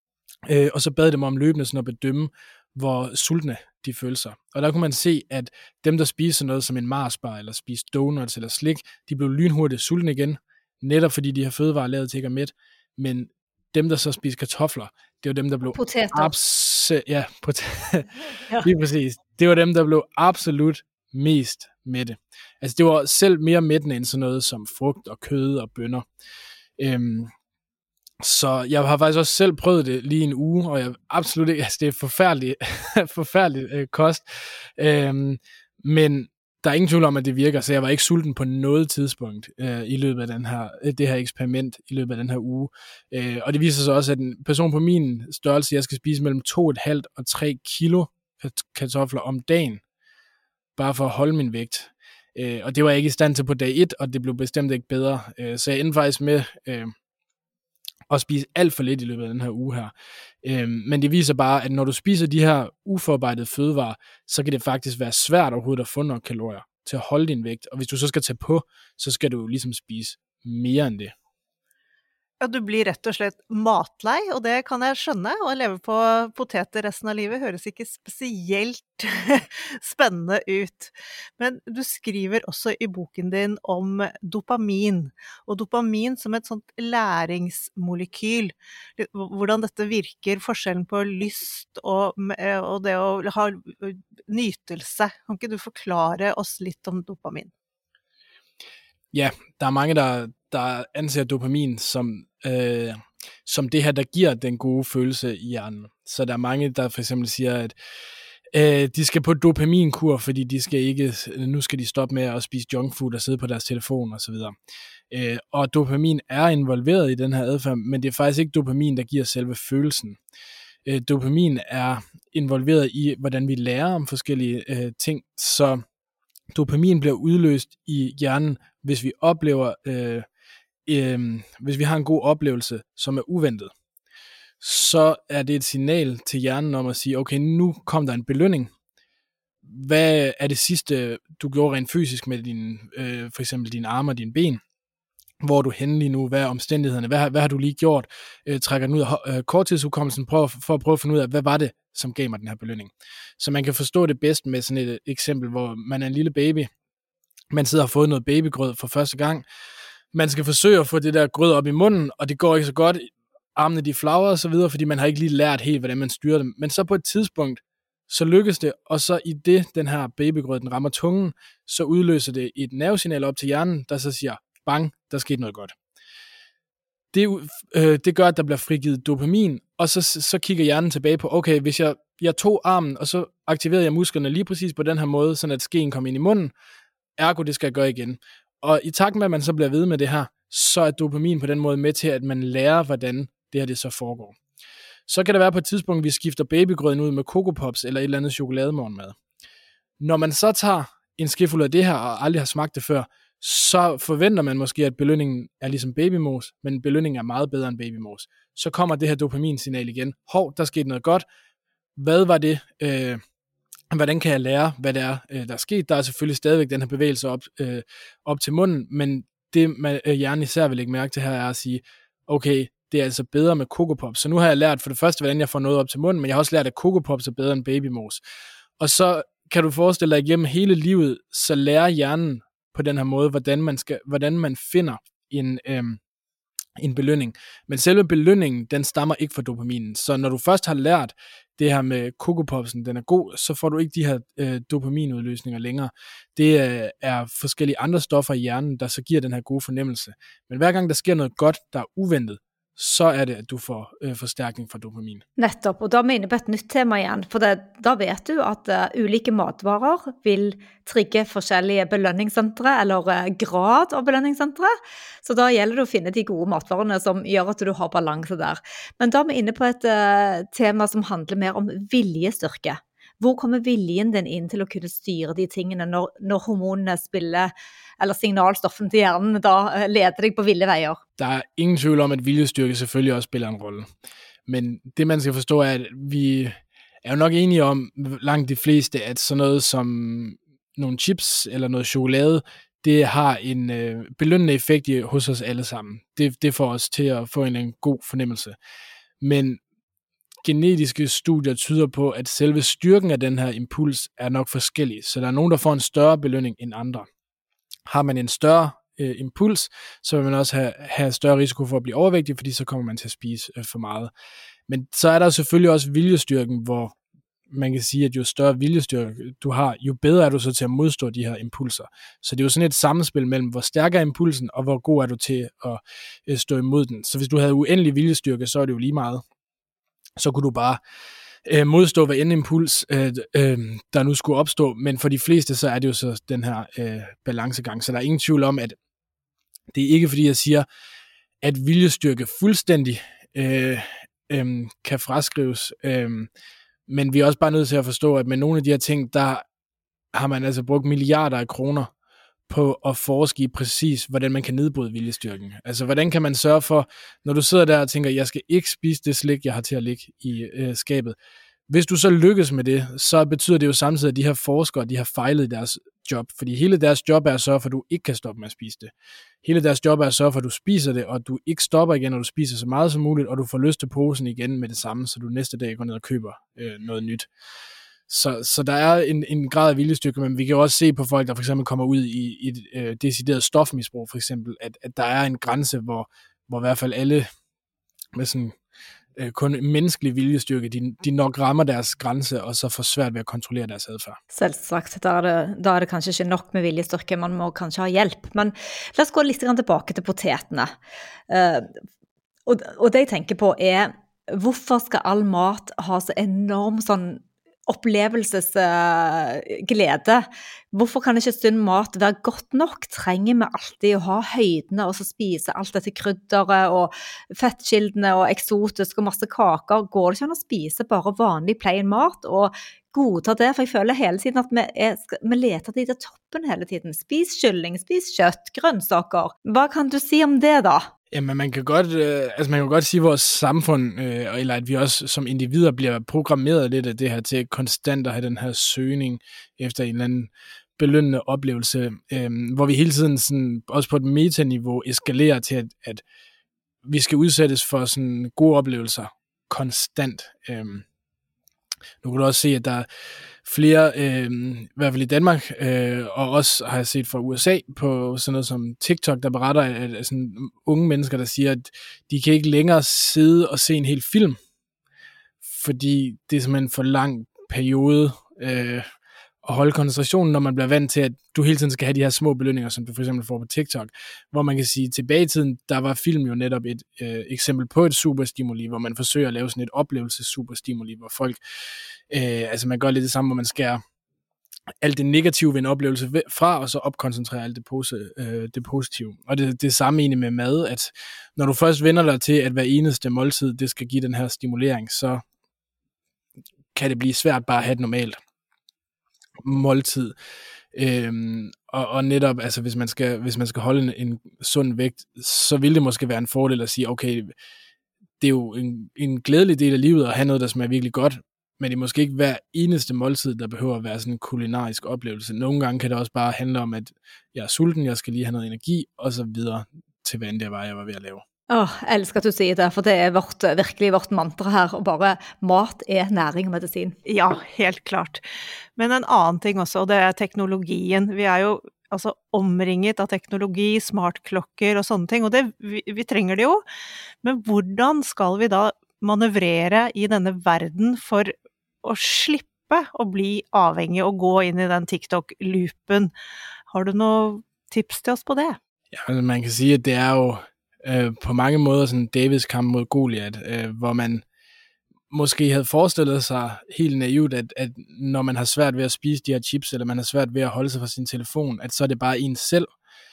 øh, og så bad dem om løbende sådan at bedømme, hvor sultne de følte sig. Og der kunne man se, at dem, der spiste noget som en Mars-bar, eller spiste donuts eller slik, de blev lynhurtigt sultne igen, netop fordi de her fødevarer er lavet til ikke at mætte. Men dem, der så spiste kartofler, det var dem, der blev... Potater. Abs- ja, potater. Ja. Lige præcis. Det var dem, der blev absolut mest mætte. Altså, det var selv mere mættende end sådan noget som frugt og kød og bønner. Øhm, Så jeg har faktisk også selv prøvet det lige en uge, og jeg absolut ikke, altså det er forfærdeligt, forfærdeligt øh, kost. Øhm, men der er ingen tvivl om, at det virker, så jeg var ikke sulten på noget tidspunkt øh, i løbet af den her, det her eksperiment, i løbet af den her uge. Øh, og det viser sig også, at en person på min størrelse, jeg skal spise mellem to komma fem og tre kilo kartofler om dagen, bare for at holde min vægt. Øh, og det var jeg ikke i stand til på dag et, og det blev bestemt ikke bedre. Øh, så jeg endte faktisk med... Øh, og spise alt for lidt i løbet af den her uge her. Øhm, men det viser bare, at når du spiser de her uforarbejdede fødevarer, så kan det faktisk være svært overhovedet at få nok kalorier til at holde din vægt. Og hvis du så skal tage på, så skal du ligesom spise mere end det. Ja, du blir rett og slett matlei, og det kan jeg skjønne. Å leve på poteter resten av livet høres ikke spesielt spennende ut. Men du skriver også i boken din om dopamin, og dopamin som et sånt læringsmolekyl. Hvordan dette virker, forskjellen på lyst og, og det å ha nytelse. Kan ikke du forklare oss litt om dopamin? Ja, der er mange, der, der anser dopamin som, øh, som det her, der giver den gode følelse i hjernen. Så der er mange, der for eksempel siger, at øh, de skal på dopaminkur, fordi de skal ikke, nu skal de stoppe med at spise junkfood og sidde på deres telefon og så videre. Øh, og dopamin er involveret i den her adfærd, men det er faktisk ikke dopamin, der giver selve følelsen. Øh, dopamin er involveret i, hvordan vi lærer om forskellige øh, ting, så dopamin bliver udløst i hjernen, hvis vi oplever, øh, øh, hvis vi har en god oplevelse, som er uventet. Så er det et signal til hjernen om at sige, okay, nu kom der en belønning. Hvad er det sidste, du gjorde rent fysisk med din, øh, for eksempel dine arme og dine ben? Hvor er du henne lige nu? Hvad er omstændighederne? Hvad, hvad har du lige gjort? Øh, trækker den ud af øh, korttidshukommelsen prøver, for at prøve at finde ud af, hvad var det, som gav mig den her belønning? Så man kan forstå det bedst med sådan et eksempel, hvor man er en lille baby. Man sidder og har fået noget babygrød for første gang. Man skal forsøge at få det der grød op i munden, og det går ikke så godt. Armene de flagrer og så videre, fordi man har ikke lige lært helt, hvordan man styrer dem. Men så på et tidspunkt, så lykkes det, og så i det, den her babygrød, den rammer tungen, så udløser det et nervesignal op til hjernen, der så siger, bang, der skete noget godt. Det, øh, det gør, at der bliver frigivet dopamin, og så, så kigger hjernen tilbage på, okay, hvis jeg, jeg tog armen, og så aktiverede jeg musklerne lige præcis på den her måde, sådan at skeen kom ind i munden, ergo det skal jeg gøre igen. Og i takt med, at man så bliver ved med det her, så er dopamin på den måde med til, at man lærer, hvordan det her det så foregår. Så kan der være på et tidspunkt, vi skifter babygrøden ud med Coco Pops eller et eller andet chokolademorgenmad. Når man så tager en skefuld af det her, og aldrig har smagt det før, så forventer man måske, at belønningen er ligesom babymos, men belønningen er meget bedre end babymos. Så kommer det her dopaminsignal igen. Hov, der skete noget godt. Hvad var det? Øh, hvordan kan jeg lære, hvad det er, øh, der er sket? Der er selvfølgelig stadigvæk den her bevægelse op, øh, op til munden, men det, man øh, hjernen især vil lægge mærke til her, er at sige, okay, det er altså bedre med Coco Pops. Så nu har jeg lært for det første, hvordan jeg får noget op til munden, men jeg har også lært, at Coco Pops er bedre end babymos. Og så kan du forestille dig, igennem hele livet, så lærer hjernen på den her måde, hvordan man, skal, hvordan man finder en, øhm, en belønning. Men selve belønningen, den stammer ikke fra dopaminen. Så når du først har lært det her med Coco Popsen, den er god, så får du ikke de her øh, dopaminudløsninger længere. Det øh, er forskellige andre stoffer i hjernen, der så giver den her gode fornemmelse. Men hver gang der sker noget godt, der er uventet, så er det, at du får øh, forstærkning fra dopamin. Nettopp, og da er vi inne på et nytt tema igjen, for det, da vet du at uh, ulike matvarer vil trigge forskellige belønningssentre, eller uh, grad av belønningssentre, så da gjelder det å finne de gode matvarene som gjør at du har balanse der. Men da er vi inne på et uh, tema som handler mer om viljestyrke. Hvor kommer viljen din inn til å kunne styre de tingene når, når hormonene spiller, eller signalstoffen til hjernen da leder deg på ville veier? Der er ingen tvivl om, at viljestyrke selvfølgelig også spiller en rolle. Men det man skal forstå er, at vi er jo nok enige om, langt de fleste, at sådan noget som nogle chips eller noget chokolade, det har en øh, belønnende effekt i, hos os alle sammen. Det, det får os til at få en, en god fornemmelse. Men genetiske studier tyder på, at selve styrken af den her impuls er nok forskellig. Så der er nogen, der får en større belønning end andre. Har man en større øh, impuls, så vil man også have, have større risiko for at blive overvægtig, fordi så kommer man til at spise øh, for meget. Men så er der selvfølgelig også viljestyrken, hvor man kan sige, at jo større viljestyrke du har, jo bedre er du så til at modstå de her impulser. Så det er jo sådan et sammenspil mellem, hvor stærk er impulsen, og hvor god er du til at øh, stå imod den. Så hvis du havde uendelig viljestyrke, så er det jo lige meget. Så kunne du bare øh, modstå hver end impuls, øh, øh, der nu skulle opstå. Men for de fleste, så er det jo så den her øh, balancegang. Så der er ingen tvivl om, at det er ikke fordi, jeg siger, at viljestyrke fuldstændig øh, øh, kan fraskrives. Øh, men vi er også bare nødt til at forstå, at med nogle af de her ting, der har man altså brugt milliarder af kroner på at forske i præcis, hvordan man kan nedbryde viljestyrken. Altså, hvordan kan man sørge for, når du sidder der og tænker, jeg skal ikke spise det slik, jeg har til at ligge i øh, skabet. Hvis du så lykkes med det, så betyder det jo samtidig, at de her forskere, de har fejlet i deres job. Fordi hele deres job er at sørge for, at du ikke kan stoppe med at spise det. Hele deres job er at sørge for, at du spiser det, og du ikke stopper igen, når du spiser så meget som muligt, og du får lyst til posen igen med det samme, så du næste dag går ned og køber øh, noget nyt. Så, så der er en, en grad af viljestyrke, men vi kan jo også se på folk, der for eksempel kommer ud i, i et øh, decideret stofmisbrug, for eksempel, at, at der er en grænse, hvor, hvor i hvert fald alle med sådan, øh, kun menneskelig viljestyrke, de, de nok rammer deres grænse, og så får svært ved at kontrollere deres adfærd. Selvsagt, da er, det, da er det kanskje ikke nok med viljestyrke, man må kanskje ha hjælp. Men lad os gå lidt tilbage til potetene. Uh, og, og det jeg tænker på er, hvorfor skal all mat ha så enorm sådan opplevelsesglede. Hvorfor kan ikke sunn mat være godt nok? Trenger vi alltid å ha høydene og så spise alt dette krydderet og fettkildene og eksotisk og masse kaker? Går det ikke an å spise bare vanlig plain mat og godta det? For jeg føler hele tiden at vi, er, vi leter dit til toppen hele tiden. Spis kylling, spis kjøtt, grønnsaker. Hva kan du si om det da? Jamen, man kan godt, øh, altså man kan godt sige, at vores samfund, øh, eller at vi også som individer bliver programmeret lidt af det her til konstant at have den her søgning efter en eller anden belønnende oplevelse, øh, hvor vi hele tiden sådan, også på et metaniveau eskalerer til, at, at vi skal udsættes for sådan gode oplevelser konstant. Øh. Nu kan du også se, at der er flere, øh, i hvert fald i Danmark, øh, og også har jeg set fra U S A, på sådan noget som TikTok, der beretter, at, at sådan unge mennesker, der siger, at de kan ikke længere sidde og se en hel film, fordi det er simpelthen en for lang periode øh, at holde koncentrationen, når man bliver vant til, at du hele tiden skal have de her små belønninger, som du for eksempel får på TikTok, hvor man kan sige, tilbage i tiden, der var film jo netop et øh, eksempel på et superstimuli, hvor man forsøger at lave sådan et oplevelses-superstimuli, hvor folk, øh, altså man gør lidt det samme, hvor man skærer alt det negative ved en oplevelse fra, og så opkoncentrerer alt det, pose, øh, det positive. Og det, det samme egentlig med mad, at når du først vender dig til, at hver eneste måltid, det skal give den her stimulering, så kan det blive svært bare at have et normalt måltid. Øhm, og, og netop, altså hvis man skal, hvis man skal holde en, en sund vægt, så vil det måske være en fordel at sige, okay, det er jo en, en glædelig del af livet at have noget, der smager virkelig godt, men det er måske ikke hver eneste måltid, der behøver at være sådan en kulinarisk oplevelse. Nogle gange kan det også bare handle om, at jeg er sulten, jeg skal lige have noget energi, og så videre til, hvad end det var, jeg var ved at lave. Åh, jeg elsker at du sier det, for det er vårt, virkelig vårt mantra her, og bare mat er næring og medicin. Ja, helt klart. Men en annen ting også, og det er teknologien. Vi er jo altså omringet av teknologi, smartklokker og sånne ting, og det, vi, vi trenger det jo. Men hvordan skal vi da manøvrere i denne verden for å slippe å bli avhengig og gå inn i den TikTok-loopen? Har du noen tips til oss på det? Ja, altså man kan sige, at det er jo øh, på mange måder sådan Davids kamp mod Goliat, øh, hvor man måske havde forestillet sig helt naivt, at, at når man har svært ved at spise de her chips, eller man har svært ved at holde sig fra sin telefon, at så er det bare en selv,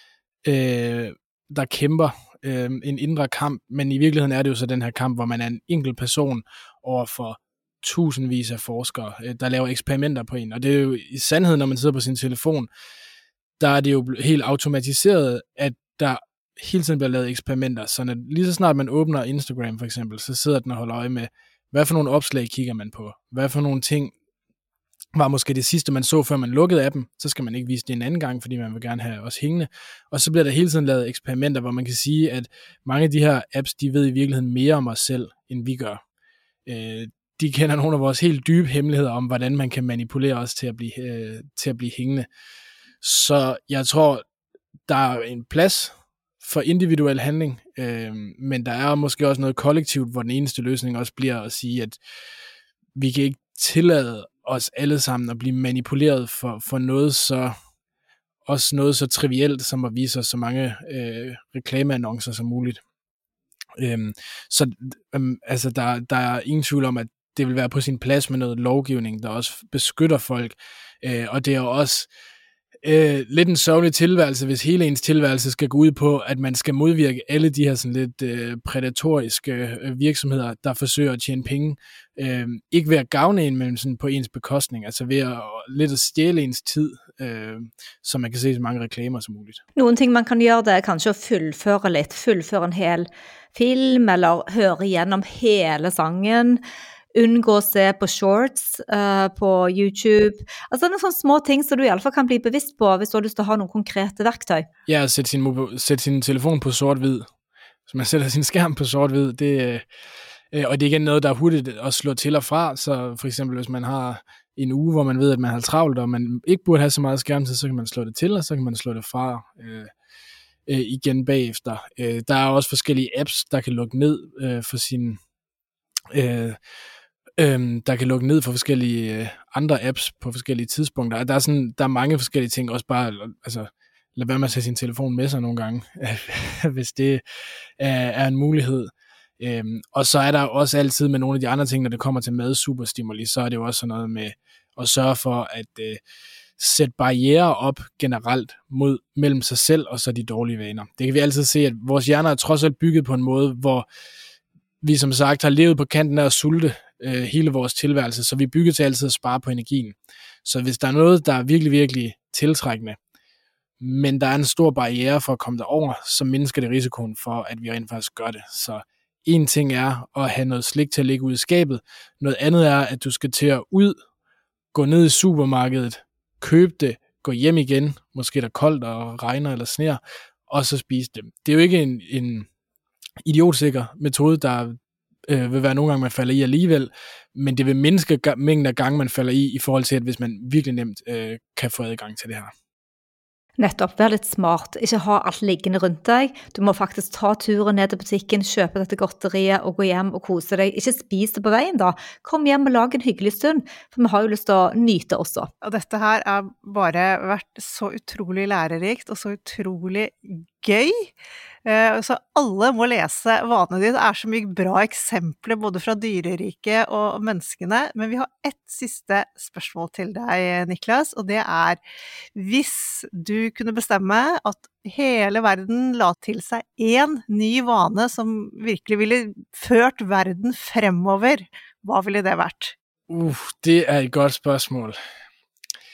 øh, der kæmper øh, en indre kamp, men i virkeligheden er det jo så den her kamp, hvor man er en enkelt person over for tusindvis af forskere, øh, der laver eksperimenter på en, og det er jo i sandhed, når man sidder på sin telefon, der er det jo helt automatiseret, at der hele tiden bliver lavet eksperimenter, så når, lige så snart man åbner Instagram for eksempel, så sidder den og holder øje med, hvad for nogle opslag kigger man på, hvad for nogle ting var måske det sidste, man så, før man lukkede appen, så skal man ikke vise det en anden gang, fordi man vil gerne have os hængende, og så bliver der hele tiden lavet eksperimenter, hvor man kan sige, at mange af de her apps, de ved i virkeligheden mere om os selv, end vi gør. Øh, de kender nogle af vores helt dybe hemmeligheder om, hvordan man kan manipulere os til at blive, øh, til at blive hængende. Så jeg tror, der er en plads for individuel handling, øh, men der er måske også noget kollektivt, hvor den eneste løsning også bliver at sige, at vi kan ikke tillade os alle sammen at blive manipuleret for, for noget så også noget så trivielt, som at vise os så mange øh, reklameannoncer som muligt. Øh, så øh, altså, der, der er ingen tvivl om, at det vil være på sin plads med noget lovgivning, der også beskytter folk, øh, og det er jo også Øh, lidt en sørgelig tilværelse, hvis hele ens tilværelse skal gå ud på, at man skal modvirke alle de her sådan lidt øh, prædatoriske øh, virksomheder, der forsøger at tjene penge. Øh, ikke ved at gavne en, men sådan på ens bekostning, altså ved at lidt at stjæle ens tid, øh, så man kan se så mange reklamer som muligt. Nogle ting man kan gøre, det er kanskje at fullføre lidt, fullføre en hel film, eller høre igennem hele sangen, undgå at se på shorts uh, på YouTube. Altså nogle sånne små ting, så du i alle fall kan bli bevidst på, hvis du har lyst til at have nogle konkrete værktøj. Ja, sæt sin, mobil, sæt sin telefon på sort-hvid. Så man sætter sin skærm på sort-hvid, det, øh, og det er igen noget, der er hurtigt at slå til og fra. Så for eksempel, hvis man har en uge, hvor man ved, at man har travlt, og man ikke burde have så meget skærmtid, så kan man slå det til, og så kan man slå det fra øh, øh, igen bagefter. Øh, der er også forskellige apps, der kan lukke ned øh, for sin... Øh, Øhm, der kan lukke ned for forskellige øh, andre apps på forskellige tidspunkter. Der er, sådan, der er mange forskellige ting, også bare, altså, lad være med at tage sin telefon med sig nogle gange, hvis det er, er en mulighed. Øhm, og så er der også altid med nogle af de andre ting, når det kommer til mad superstimuli, så er det jo også sådan noget med at sørge for at øh, sætte barrierer op generelt mod mellem sig selv og så de dårlige vaner. Det kan vi altid se, at vores hjerner er trods alt bygget på en måde, hvor vi som sagt har levet på kanten af at sulte øh, hele vores tilværelse, så vi er bygget til altid at spare på energien. Så hvis der er noget, der er virkelig, virkelig tiltrækkende, men der er en stor barriere for at komme derover, så mindsker det risikoen for, at vi rent faktisk gør det. Så en ting er at have noget slik til at ligge ude i skabet. Noget andet er, at du skal til at ud, gå ned i supermarkedet, købe det, gå hjem igen, måske der er koldt og regner eller sner, og så spise det. Det er jo ikke en, en idiotsikker metode, der øh, vil være nogle gange, man falder i alligevel, men det vil mindske ga- mængden af gange, man falder i, i forhold til, at hvis man virkelig nemt øh, kan få adgang til det her. Nettopp, vær lidt smart. Ikke ha alt liggende rundt dig. Du må faktisk ta turen ned til butikken, kjøpe dette godteriet og gå hjem og kose dig. Ikke spis det på veien da. Kom hjem og lag en hyggelig stund, for vi har jo lyst til at nyte også. Og dette her er bare vært så utrolig lærerikt og så utrolig gøy. Så alle må lese Vanene dine. Det er så mye bra eksempler både fra dyreriket og menneskene. Men vi har et siste spørsmål til deg, Niklas, og det er, hvis du kunne bestemme at hele verden la til seg en ny vane som virkelig ville ført verden fremover, hva ville det vært? Uh, det er et godt spørgsmål.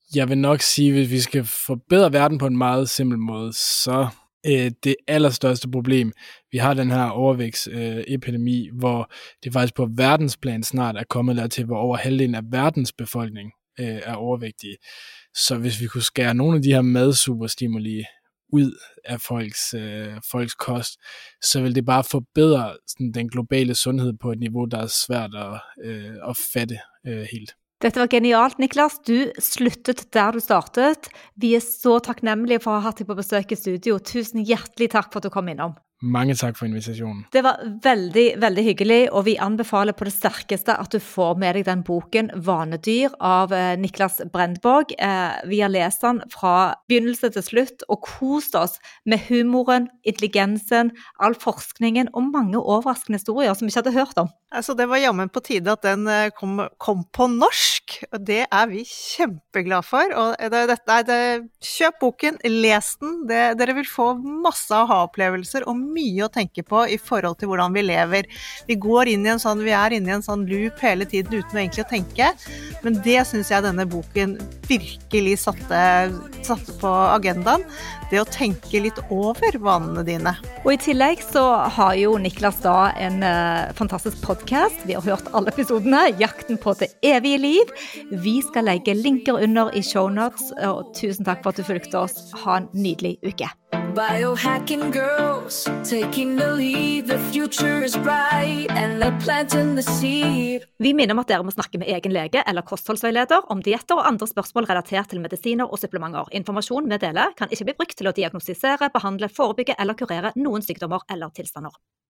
Jeg vil nok sige, hvis vi skal forbedre verden på en meget simpel måde, så øh, det allerstørste problem, vi har den her overvægtsepidemi, øh, hvor det faktisk på verdensplan snart er kommet dertil, hvor over halvdelen af verdens befolkning øh, er overvægtige. Så hvis vi kunne skære nogle af de her madsuperstimuli ud af folks, øh, folks kost, så vil det bare forbedre sådan, den globale sundhed på et niveau, der er svært at, øh, at fatte øh, helt. Dette var genialt, Niklas. Du sluttet der du startet. Vi er så takknemlige for å ha hatt deg på besøk i studio. Tusen hjertelig takk for at du kom innom. Mange takk for invitasjonen. Det var veldig, veldig hyggelig, og vi anbefaler på det sterkeste at du får med deg den boken Vanedyr av eh, Niklas Brendborg. Eh, vi har lest den fra begynnelse til slutt, og kost oss med humoren, intelligensen, all forskningen og mange overraskende historier som vi ikke hadde hørt om. Altså, det var jammen på tide at den eh, kom, kom på norsk, og det er vi kjempeglade for. Og det, dette er det, kjøp boken, les den, det, dere vil få masse aha-opplevelser og mye å tenke på i forhold til hvordan vi lever. Vi går inn i en sånn, vi er inne i en sånn loop hele tiden uten å egentlig å tenke, men det synes jeg denne boken virkelig satte, satte på agendaen, det å tenke litt over vanene dine. Og i tillegg så har jo Niklas da en uh, fantastisk podcast. Vi har hørt alle episodene, Jakten på det evige liv. Vi skal legge linker under i show notes, og tusen takk for at du fulgte oss. Ha en nydelig uke. Biohacking girls taking the lead. The future is bright and they're planting the seed. Vi minner om at dere må snakke med egen lege eller kostholdsveileder om dietter og andre spørsmål relatert til medisiner og supplementer. Informasjon vi deler kan ikke bli brukt til å diagnostisere, behandle, forebygge eller kurere noen sykdommer eller tilstander.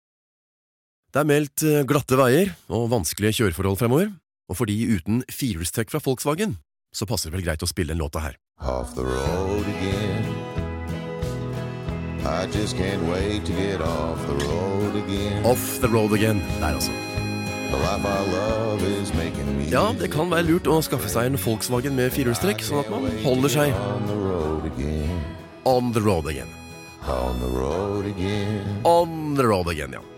Det er meldt glatte veier og vanskelige kjøreforhold fremover, og fordi uten firehjulstrekk fra Volkswagen, så passer det vel greit å spille en låta her. Off the road again. I just can't wait to get off the road again. Off the road again, der altså. The life I love is making me. Ja, det kan være lurt å skaffe seg en Volkswagen med firehjulstrekk, sånn at man holder seg On the road again. on the road again. On the road again. On the road again, ja.